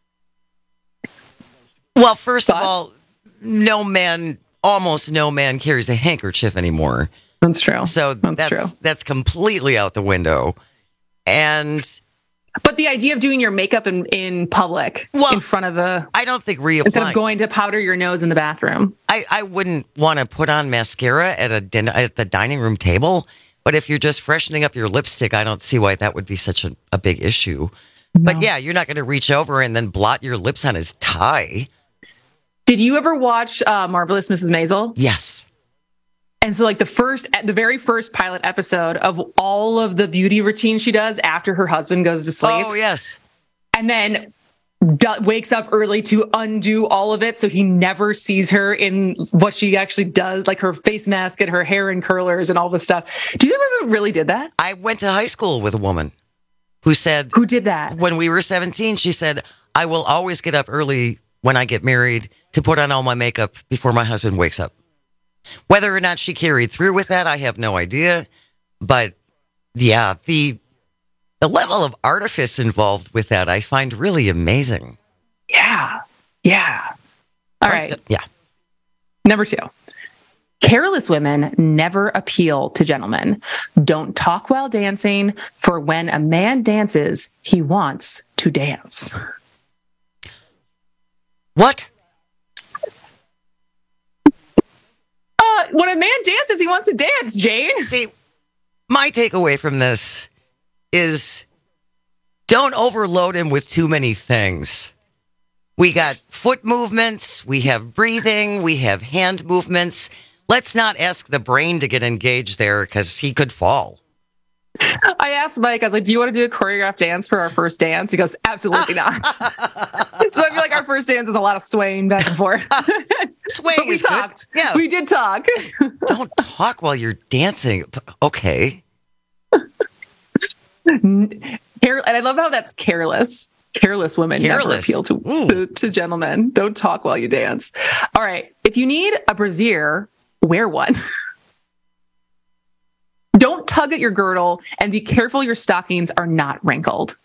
Well, first
Thoughts?
of all, no man, almost no man carries a handkerchief anymore.
That's true.
So
that's,
that's
true.
That's completely out the window. And
but the idea of doing your makeup in, in public, well, in front of a,
I don't think reapplying.
Instead of going to powder your nose in the bathroom.
I, I wouldn't want to put on mascara at a din- at the dining room table. But if you're just freshening up your lipstick, I don't see why that would be such a, a big issue. No. But yeah, you're not going to reach over and then blot your lips on his tie.
Did you ever watch uh, Marvelous Missus Maisel?
Yes.
And so like the first, the very first pilot episode of all of the beauty routine she does after her husband goes to sleep.
Oh, yes.
And then d- wakes up early to undo all of it. So he never sees her in what she actually does, like her face mask and her hair and curlers and all this stuff. Do you ever really did that?
I went to high school with a woman who said,
who did that?
When we were seventeen, she said, I will always get up early when I get married to put on all my makeup before my husband wakes up. Whether or not she carried through with that, I have no idea. But yeah, the the level of artifice involved with that, I find really amazing.
Yeah. Yeah. All right.
Yeah.
Number two. Careless women never appeal to gentlemen. Don't talk while dancing, for when a man dances, he wants to dance.
What?
Uh, when a man dances, he wants to dance, Jane.
See, my takeaway from this is don't overload him with too many things. We got foot movements, we have breathing, we have hand movements. Let's not ask the brain to get engaged there because he could fall.
I asked Mike, I was like, do you want to do a choreographed dance for our first dance? He goes, absolutely not. So I feel like our first dance was a lot of swaying back and forth.
Swaying
but we
is
talked.
Good. Yeah.
We did talk.
Don't talk while you're dancing. Okay.
Care- and I love how that's careless. Careless women
Careless.
never appeal to, to, to gentlemen. Don't talk while you dance. All right. If you need a brassiere, wear one. Don't tug at your girdle, and be careful your stockings are not wrinkled.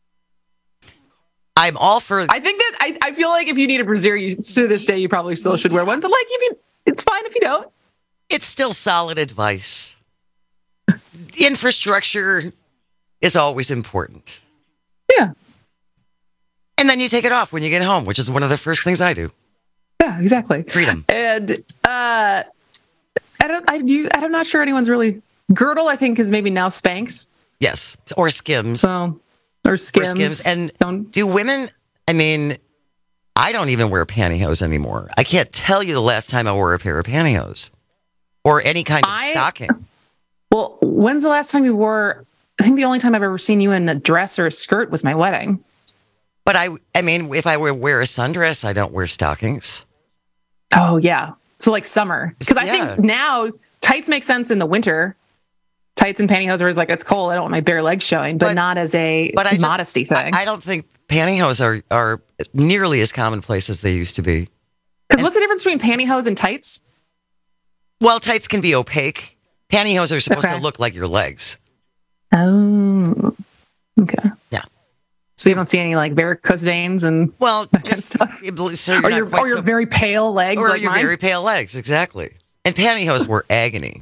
I'm all for.
I think that I, I feel like if you need a brassiere, you, to this day, you probably still should wear one. But like, if you, it's fine if you don't.
It's still solid advice. The infrastructure is always important.
Yeah.
And then you take it off when you get home, which is one of the first things I do.
Yeah, exactly.
Freedom.
And uh, I don't. I you. I'm not sure anyone's really girdle. I think is maybe now Spanx.
Yes, or Skims.
So or Skims.
Or Skims. And
don't.
do women? I mean, I don't even wear pantyhose anymore. I can't tell you the last time I wore a pair of pantyhose or any kind of
I,
stocking.
Well, when's the last time you wore? I think the only time I've ever seen you in a dress or a skirt was my wedding.
But I, I mean, if I wear a sundress, I don't wear stockings.
Oh, yeah. So like summer. Because I
Yeah.
think now tights make sense in the winter. Tights and pantyhose are like, it's cold. I don't want my bare legs showing, but, not as a
But I just-
modesty thing.
I, I don't think pantyhose are, are nearly as commonplace as they used to be.
Because what's the difference between pantyhose and tights?
Well, tights can be opaque. Pantyhose are supposed
Okay.
to look like your legs.
Oh, okay.
Yeah.
So you don't see any like varicose veins and
well,
that kind of stuff?
So you're
or
not
your,
quite
or your
so-
very pale legs
Or
like
your
mine?
very pale legs, exactly. And pantyhose were agony.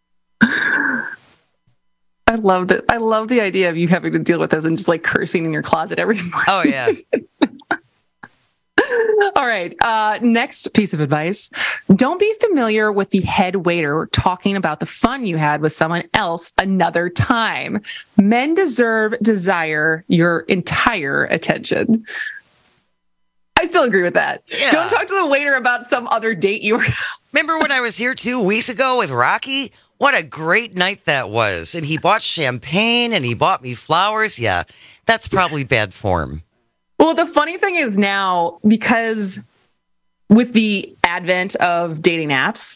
I love that. I love the idea of you having to deal with this and just like cursing in your closet every morning.
Oh, yeah.
All right. Uh, next piece of advice. Don't be familiar with the head waiter talking about the fun you had with someone else another time. Men deserve, desire your entire attention. I still agree with that.
Yeah.
Don't talk to the waiter about some other date you were.
Remember when I was here two weeks ago with Rocky? What a great night that was. And he bought champagne and he bought me flowers. Yeah, that's probably bad form.
Well, the funny thing is now, because with the advent of dating apps,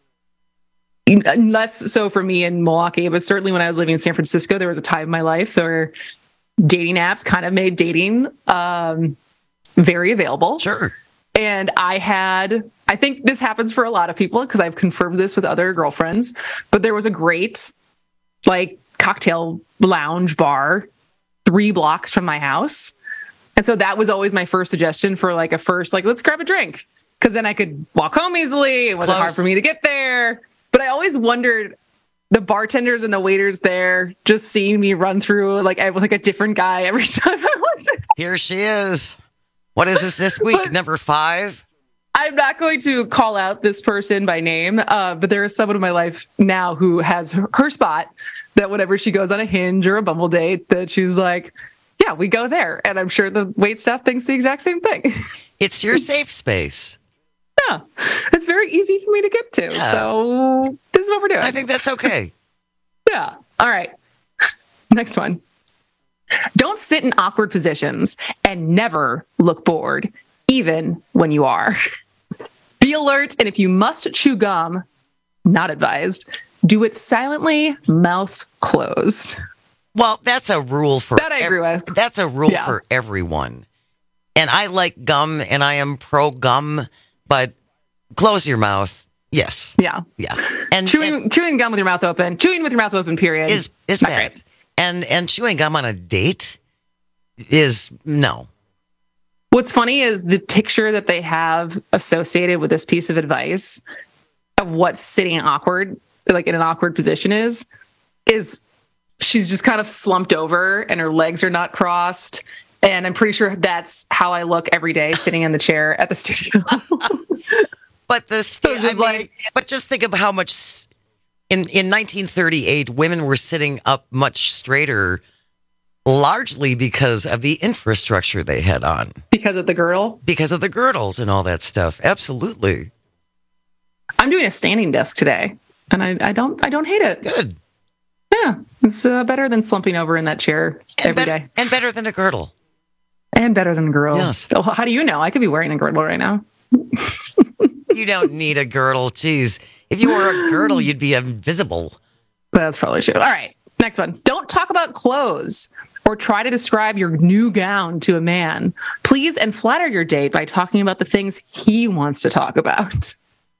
less so for me in Milwaukee, but certainly when I was living in San Francisco, there was a time in my life where dating apps kind of made dating um, very available.
Sure.
And I had, I think this happens for a lot of people because I've confirmed this with other girlfriends, but there was a great like cocktail lounge bar three blocks from my house. And so that was always my first suggestion for like a first, like, let's grab a drink. Cause then I could walk home easily. It wasn't hard for me to get there. But I always wondered the bartenders and the waiters there just seeing me run through like I was like a different guy every time I went there.
Here she is. What is this this week? Number five?
I'm not going to call out this person by name, uh, but there is someone in my life now who has her, her spot that whenever she goes on a Hinge or a Bumble date, that she's like, yeah, we go there. And I'm sure the wait staff thinks the exact same thing.
It's your safe space.
Yeah, it's very easy for me to get to.
Yeah.
So this is what we're doing.
I think that's okay.
Yeah. All right. Next one. Don't sit in awkward positions and never look bored, even when you are. Be alert, and if you must chew gum, not advised, do it silently, mouth closed.
Well, that's a rule for
that I agree with.
That's a rule
Yeah.
for everyone. And I like gum and I am pro gum, but close your mouth. Yes.
Yeah.
Yeah. And
chewing
and
chewing gum with your mouth open, chewing with your mouth open, period.
is is
not
bad.
great.
And and chewing gum on a date is no.
What's funny is the picture that they have associated with this piece of advice of what sitting awkward, like in an awkward position is, is she's just kind of slumped over and her legs are not crossed. And I'm pretty sure that's how I look every day sitting in the chair at the studio.
But the st- I mean, like, but just think of how much s- in in nineteen thirty-eight women were sitting up much straighter, largely because of the infrastructure they had on,
because of the girdle,
because of the girdles and all that stuff. Absolutely.
I'm doing a standing desk today, and I, I don't I don't hate it.
Good.
Yeah, it's uh, better than slumping over in that chair
And
every
bet-
day,
and better than a girdle.
and better than a girdle.
Yes.
Oh, how do you know? I could be wearing a girdle right now.
You don't need a girdle. Jeez. If you wore a girdle, you'd be invisible.
That's probably true. All right. Next one. Don't talk about clothes. or try to describe your new gown to a man. Please and flatter your date by talking about the things he wants to talk about.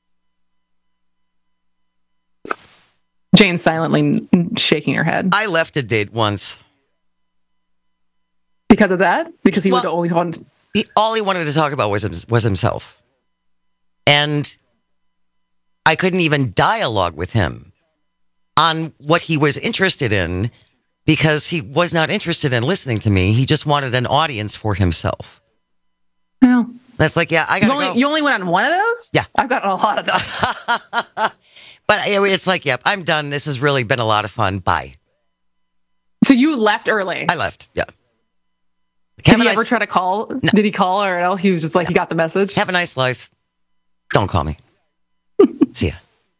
Jane's silently shaking her head.
I left a date once.
Because of that? Because he
well,
was the only one.
He, all he wanted to talk about was was himself. And I couldn't even dialogue with him on what he was interested in because he was not interested in listening to me. He just wanted an audience for himself.
Well,
that's like, yeah, I gotta
you only,
go.
You only went on one of those?
Yeah.
I've gotten a lot of those.
But it's like, yep, I'm done. This has really been a lot of fun. Bye.
So you left early?
I left, yeah.
Did he ever nice... try to call? No. Did he call or else he was just like, no. He got the message?
Have a nice life. Don't call me. See ya.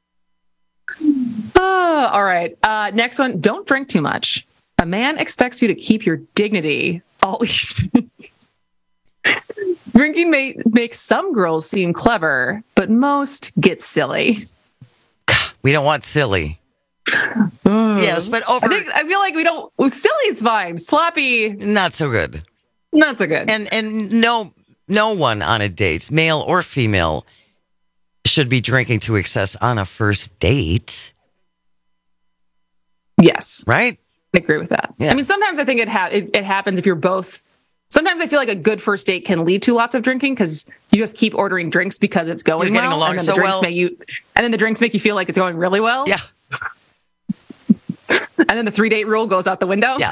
Uh, all right. Uh, next one. Don't drink too much. A man expects you to keep your dignity all evening. Drinking may make some girls seem clever, but most get silly.
We don't want silly.
Uh,
yes, but over.
I think I feel like we don't. Well, silly is fine. Sloppy,
not so good.
Not so good.
And and no no one on a date, male or female, should be drinking to excess on a first date.
Yes,
right.
I agree with that. Yeah. I mean, sometimes I think it, ha- it it happens if you're both. Sometimes I feel like a good first date can lead to lots of drinking because you just keep ordering drinks because it's going
You're getting
well,
along
and then
so
the drinks
well.
make you, and then the drinks make you feel like it's going really well.
Yeah.
And then the three date rule goes out the window.
Yeah.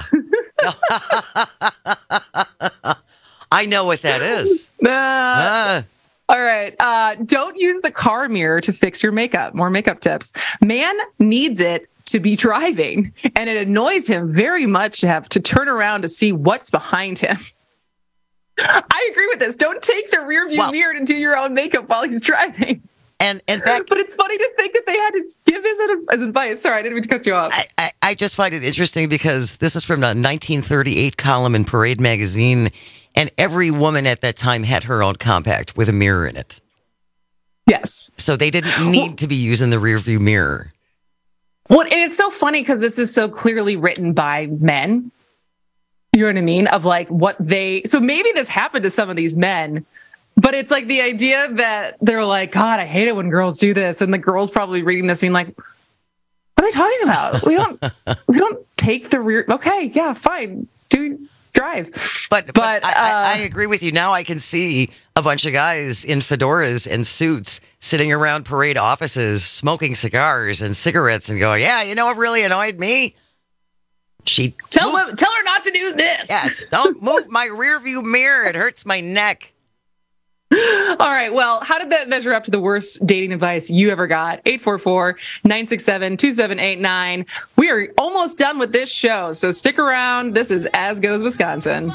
I know what that is.
Uh, ah. All right. Uh, don't use the car mirror to fix your makeup. More makeup tips. Man needs it to be driving, and it annoys him very much to have to turn around to see what's behind him. I agree with this. Don't take the rear view well, mirror to do your own makeup while he's driving.
And in fact,
but it's funny to think that they had to give this as advice. Sorry, I didn't mean to cut you off.
I, I, I just find it interesting because this is from a nineteen thirty-eight column in Parade magazine, and every woman at that time had her own compact with a mirror in it.
Yes.
So they didn't need well, to be using the rear view mirror.
Well, and it's so funny because this is so clearly written by men. You know what I mean? Of like what they, so maybe this happened to some of these men, but it's like the idea that they're like, God, I hate it when girls do this. And the girls probably reading this being like, what are they talking about? We don't, we don't take the rear. Okay. Yeah, fine. Do drive.
But, but, but I, uh, I, I agree with you. Now I can see a bunch of guys in fedoras and suits sitting around Parade offices, smoking cigars and cigarettes and going, yeah, you know what really annoyed me? She
tell him, tell her not to do this.
Yes, don't move my rearview mirror. It hurts my neck.
All right. Well, how did that measure up to the worst dating advice you ever got? eight four four, nine six seven, two seven eight nine. We are almost done with this show, so stick around. This is As Goes Wisconsin.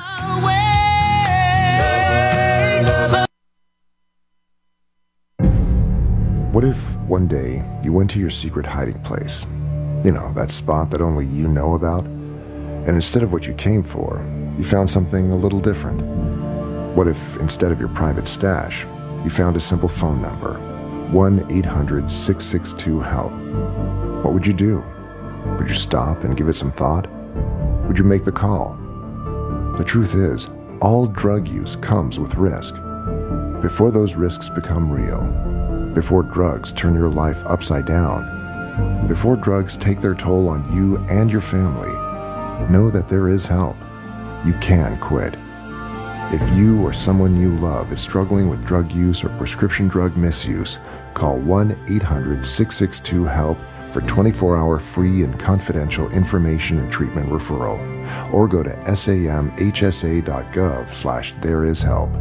What if one day you went to your secret hiding place? You know, that spot that only you know about? And instead of what you came for, you found something a little different. What if instead of your private stash, you found a simple phone number, one eight hundred, six six two, HELP? What would you do? Would you stop and give it some thought? Would you make the call? The truth is, all drug use comes with risk. Before those risks become real, before drugs turn your life upside down, before drugs take their toll on you and your family, know that there is help. You can quit. If you or someone you love is struggling with drug use or prescription drug misuse, call one eight hundred, six six two, HELP for twenty-four hour free and confidential information and treatment referral, or go to samhsa.gov slash there is help.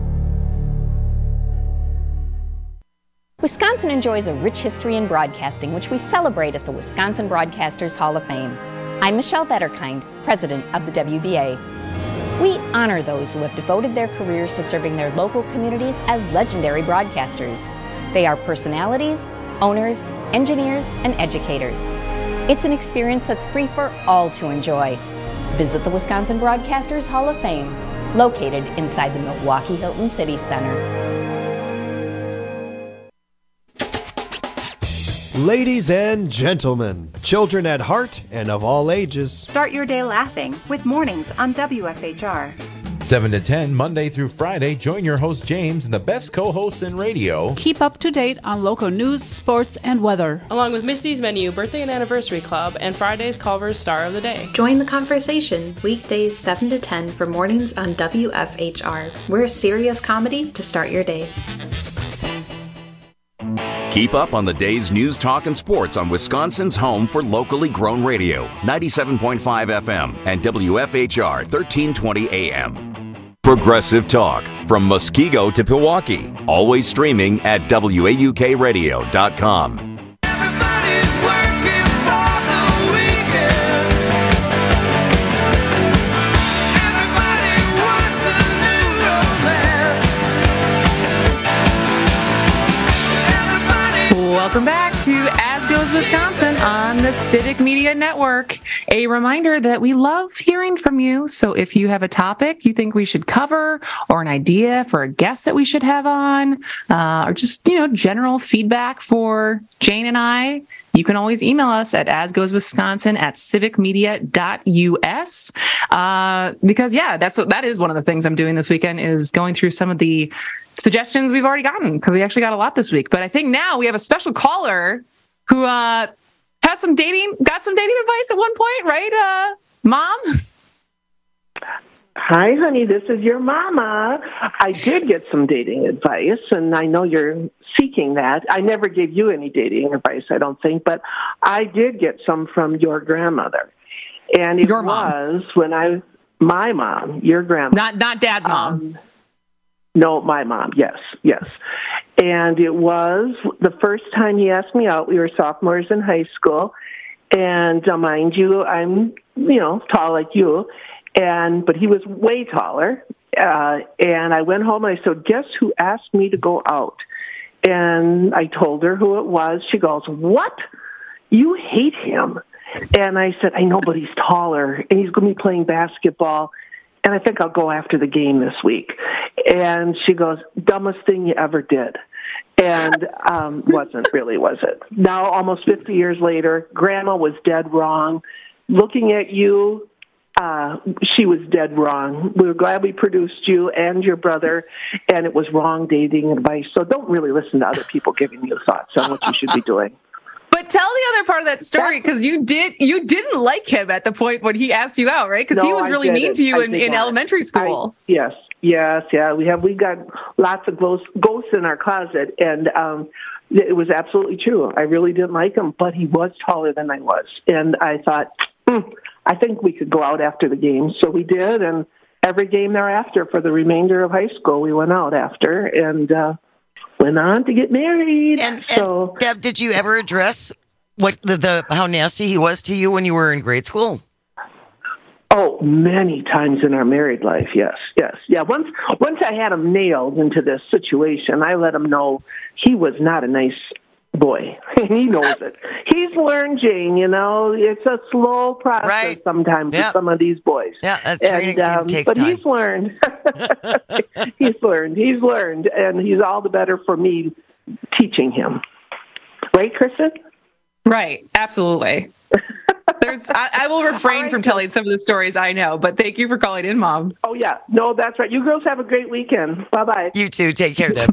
Wisconsin enjoys a rich history in broadcasting, which we celebrate at the Wisconsin Broadcasters Hall of Fame. I'm Michelle Vetterkind, president of the W B A. We honor those who have devoted their careers to serving their local communities as legendary broadcasters. They are personalities, owners, engineers, and educators. It's an experience that's free for all to enjoy. Visit the Wisconsin Broadcasters Hall of Fame, located inside the Milwaukee Hilton City Center.
Ladies and gentlemen, children at heart and of all ages.
Start your day laughing with Mornings on W F H R.
seven to ten, Monday through Friday, join your host James and the best co-hosts in radio.
Keep up to date on local news, sports, and weather.
Along with Misty's Menu, Birthday and Anniversary Club, and Friday's Culver's Star of the Day.
Join the conversation weekdays seven to ten for Mornings on W F H R. We're serious comedy to start your day.
Keep up on the day's news, talk, and sports on Wisconsin's home for locally grown radio, ninety-seven point five F M and W F H R thirteen twenty A M. Progressive Talk from Muskego to Pewaukee, always streaming at W A U K radio dot com.
Welcome back to As Goes Wisconsin on the Civic Media Network. A reminder that we love hearing from you. So if you have a topic you think we should cover or an idea for a guest that we should have on, uh, or just, you know, general feedback for Jane and I, you can always email us at asgoeswisconsin at civic media dot U S. Uh, because, yeah, that's what, that is one of the things I'm doing this weekend is going through some of the suggestions we've already gotten, because we actually got a lot this week. But I think now we have a special caller who uh, has some dating, got some dating advice at one point, right, uh, Mom?
Hi, honey. This is your mama. I did get some dating advice, and I know you're seeking that. I never gave you any dating advice, I don't think, but I did get some from your grandmother. And it
your mom.
was when I, my mom, your grandma.
Not, not Dad's mom.
Um, No, my mom. Yes, yes. And it was the first time he asked me out. We were sophomores in high school. And uh, mind you, I'm, you know, tall like you. And but he was way taller. Uh, and I went home and I said, guess who asked me to go out? And I told her who it was. She goes, what? You hate him. And I said, I know, but he's taller. And he's going to be playing basketball. And I think I'll go after the game this week. And she goes, dumbest thing you ever did. And um, wasn't really, was it? Now, almost fifty years later, Grandma was dead wrong. Looking at you, uh, she was dead wrong. We were glad we produced you and your brother, and it was wrong dating advice. So don't really listen to other people giving you thoughts on what you should be doing.
But tell the other part of that story, because you did you didn't like him at the point when he asked you out, right? Because
No,
he was
I
really mean
didn't.
to you
I
in,
did
in
not.
elementary school.
I, yes, yes, yeah. We have we got lots of ghosts, ghosts in our closet, and um, it was absolutely true. I really didn't like him, but he was taller than I was, and I thought, hmm, I think we could go out after the game. So we did, and every game thereafter for the remainder of high school, we went out after, and uh, went on to get married.
And,
so,
and Deb, did you ever address what the, the how nasty he was to you when you were in grade school?
Oh, many times in our married life, yes, yes. Yeah, once once I had him nailed into this situation, I let him know he was not a nice boy. He knows it. He's learned, Jane, you know, it's a slow process
right.
sometimes
Yep.
with some of these boys.
Yeah, that training
and, um,
takes
but
time.
he's learned. he's learned. He's learned, and he's all the better for me teaching him. Right, Kristen?
Right, absolutely. There's, I, I will refrain right. from telling some of the stories I know, but thank you for calling in, Mom.
Oh, yeah. No, that's right. You girls have a great weekend. Bye-bye.
You too. Take care, Deb.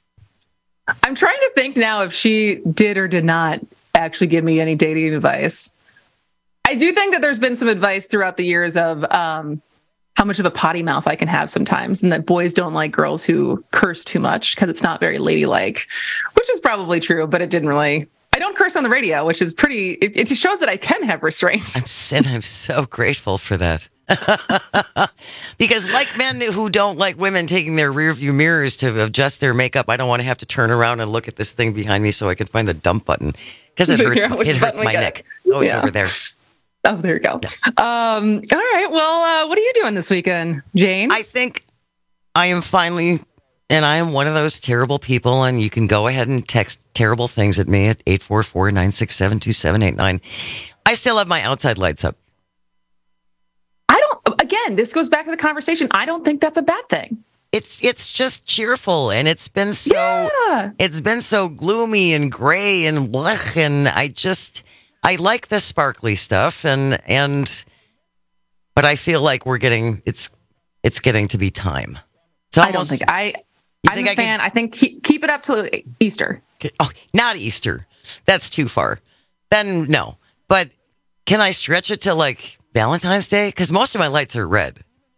I'm trying to think now if she did or did not actually give me any dating advice. I do think that there's been some advice throughout the years of um, how much of a potty mouth I can have sometimes, and that boys don't like girls who curse too much because it's not very ladylike, which is probably true, but it didn't really... I don't curse on the radio, which is pretty, it, it just shows that I can have restraint.
I'm, and I'm so grateful for that. Because like men who don't like women taking their rear view mirrors to adjust their makeup, I don't want to have to turn around and look at this thing behind me so I can find the dump button because it hurts,
yeah,
it hurts my neck. Oh, yeah. Over there.
Oh, there you go. Um, all right. Well, uh, what are you doing this weekend, Jane?
I think I am finally... And I am one of those terrible people, and you can go ahead and text terrible things at me at eight four four, nine six seven, two seven eight nine. I still have my outside lights up.
I don't, again, this goes back to the conversation. I don't think that's a bad thing.
it's it's just cheerful, and it's been so
Yeah.
it's been so gloomy and gray and blech, and I just I like the sparkly stuff, and and but I feel like we're getting it's it's getting to be time. It's
I don't
almost,
think I.
You
I'm
think
a
I could-
fan. I think keep, keep it up till Easter.
Oh, not Easter. That's too far. Then no. But can I stretch it to like Valentine's Day? Because most of my lights are red.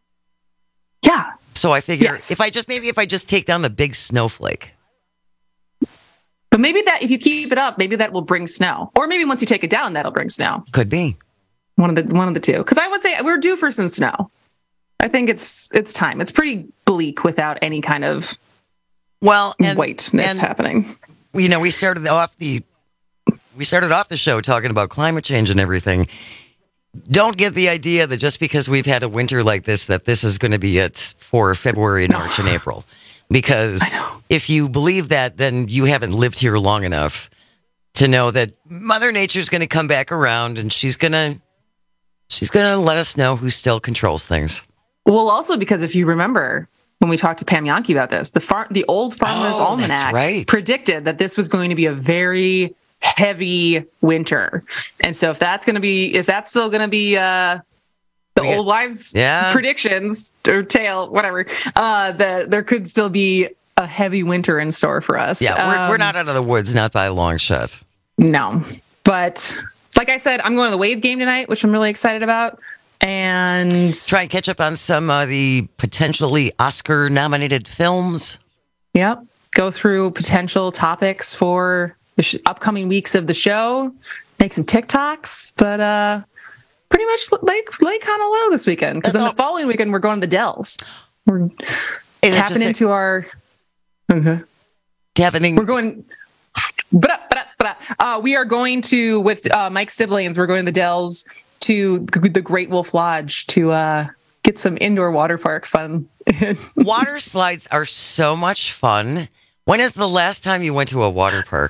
Yeah.
So I figure
Yes.
if I just maybe if I just take down the big snowflake.
But maybe that if you keep it up, maybe that will bring snow. Or maybe once you take it down, that'll bring snow.
Could be.
One of the one of the two. Because I would say we're due for some snow. I think it's it's time. It's pretty bleak without any kind of
well and,
whiteness
and,
happening.
You know, we started off the we started off the show talking about climate change and everything. Don't get the idea that just because we've had a winter like this, that this is going to be it for February,
No.
March, and April. Because if you believe that, then you haven't lived here long enough to know that Mother Nature's going to come back around, and she's going to she's going to let us know who still controls things.
Well, also because if you remember when we talked to Pam Yankee about this, the far, the old Farmer's
Oh,
Almanac
that's right.
predicted that this was going to be a very heavy winter. And so if that's going to be, if that's still going to be uh, the
We get-
old wives'
Yeah.
predictions or tale, whatever, uh, that there could still be a heavy winter in store for us.
Yeah, we're, we're
Um,
not out of the woods, not by a long shot.
No, but like I said, I'm going to the Wave game tonight, which I'm really excited about. And
try and catch up on some of the potentially Oscar-nominated films.
Yep. Go through potential topics for the sh- upcoming weeks of the show. Make some TikToks, but uh, pretty much lay, lay kind of low this weekend. Because then the following weekend, we're going to the Dells. We're
Is it
tapping
just a-
into our... Okay.
Tapping...
We're going... Ba-da, ba-da, ba-da. Uh, we are going to, with uh, Mike's siblings, we're going to the Dells to the Great Wolf Lodge to uh, get some indoor water park fun.
Water slides are so much fun. When is the last time you went to a water park?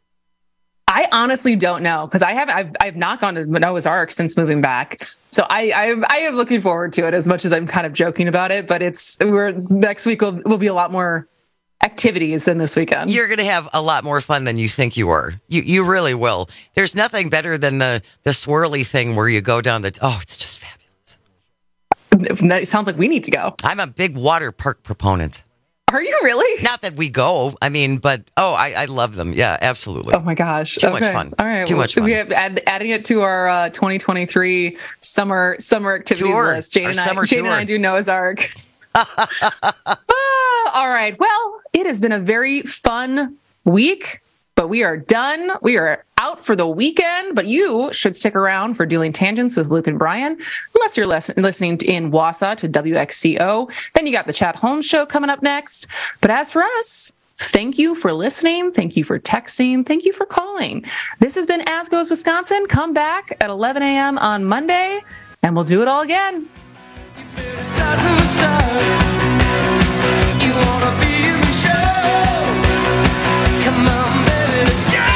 I honestly don't know because I haven't. I've, I've not gone to Noah's Ark since moving back, so I, I I am looking forward to it as much as I'm kind of joking about it. But it's we're next week will will be a lot more activities than this weekend.
You're going to have a lot more fun than you think you are. You you really will. There's nothing better than the the swirly thing where you go down the. Oh, it's just fabulous.
It sounds like we need to go.
I'm a big water park proponent.
Are you really?
Not that we go. I mean, but oh, I, I love them. Yeah, absolutely.
Oh my gosh.
Too
Okay.
much fun.
All right.
Too
well,
much fun.
We have add, adding it to our uh, twenty twenty-three summer summer activities
Tour.
list. Jane
Our
and I,
summer
Jane and
tour.
I do Noah's Ark. Ah, all right. Well, it has been a very fun week, but we are done. We are out for the weekend, but you should stick around for Dueling Tangents with Luke and Brian, unless you're les- listening to, in Wausau to W X C O. Then you got the Chat Holmes Show coming up next. But as for us, thank you for listening. Thank you for texting. Thank you for calling. This has been As Goes Wisconsin. Come back at eleven a.m. on Monday, and we'll do it all again.
Start from the start. You wanna be in the show? Come on, baby, let's go!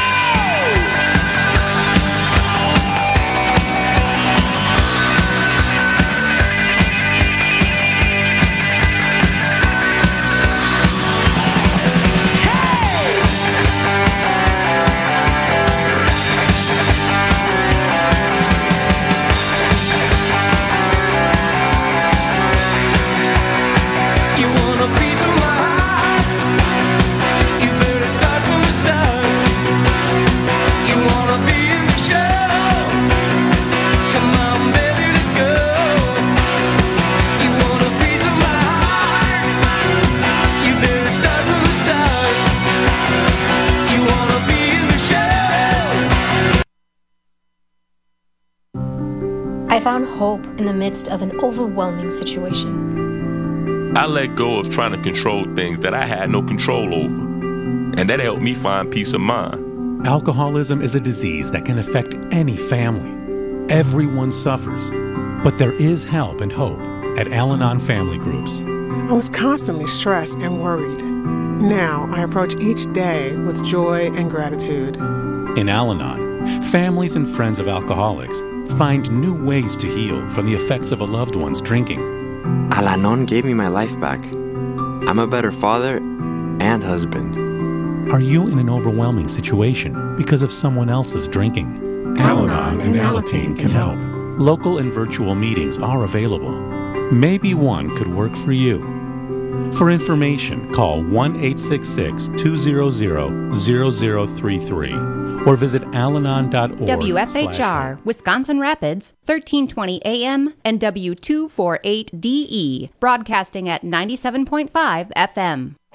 You want a piece of my heart? You better start from the start. You wanna be in the show? Come on, baby, let's go. You want a piece of my heart? You better start from the start. You wanna be in the show?
I found hope in the midst of an overwhelming situation.
I let go of trying to control things that I had no control over. And that helped me find peace of mind.
Alcoholism is a disease that can affect any family. Everyone suffers, but there is help and hope at Al-Anon Family Groups.
I was constantly stressed and worried. Now I approach each day with joy and gratitude.
In Al-Anon, families and friends of alcoholics find new ways to heal from the effects of a loved one's drinking.
Al-Anon gave me my life back.
I'm a better father and husband.
Are you in an overwhelming situation because of someone else's drinking? Al-Anon and Alateen can help. Local and virtual meetings are available. Maybe one could work for you. For information, call one eight six six, two zero zero, zero zero three three or visit alanon dot org.
W F H R, Wisconsin Rapids, thirteen twenty A M and W two forty-eight D E, broadcasting at ninety-seven point five F M.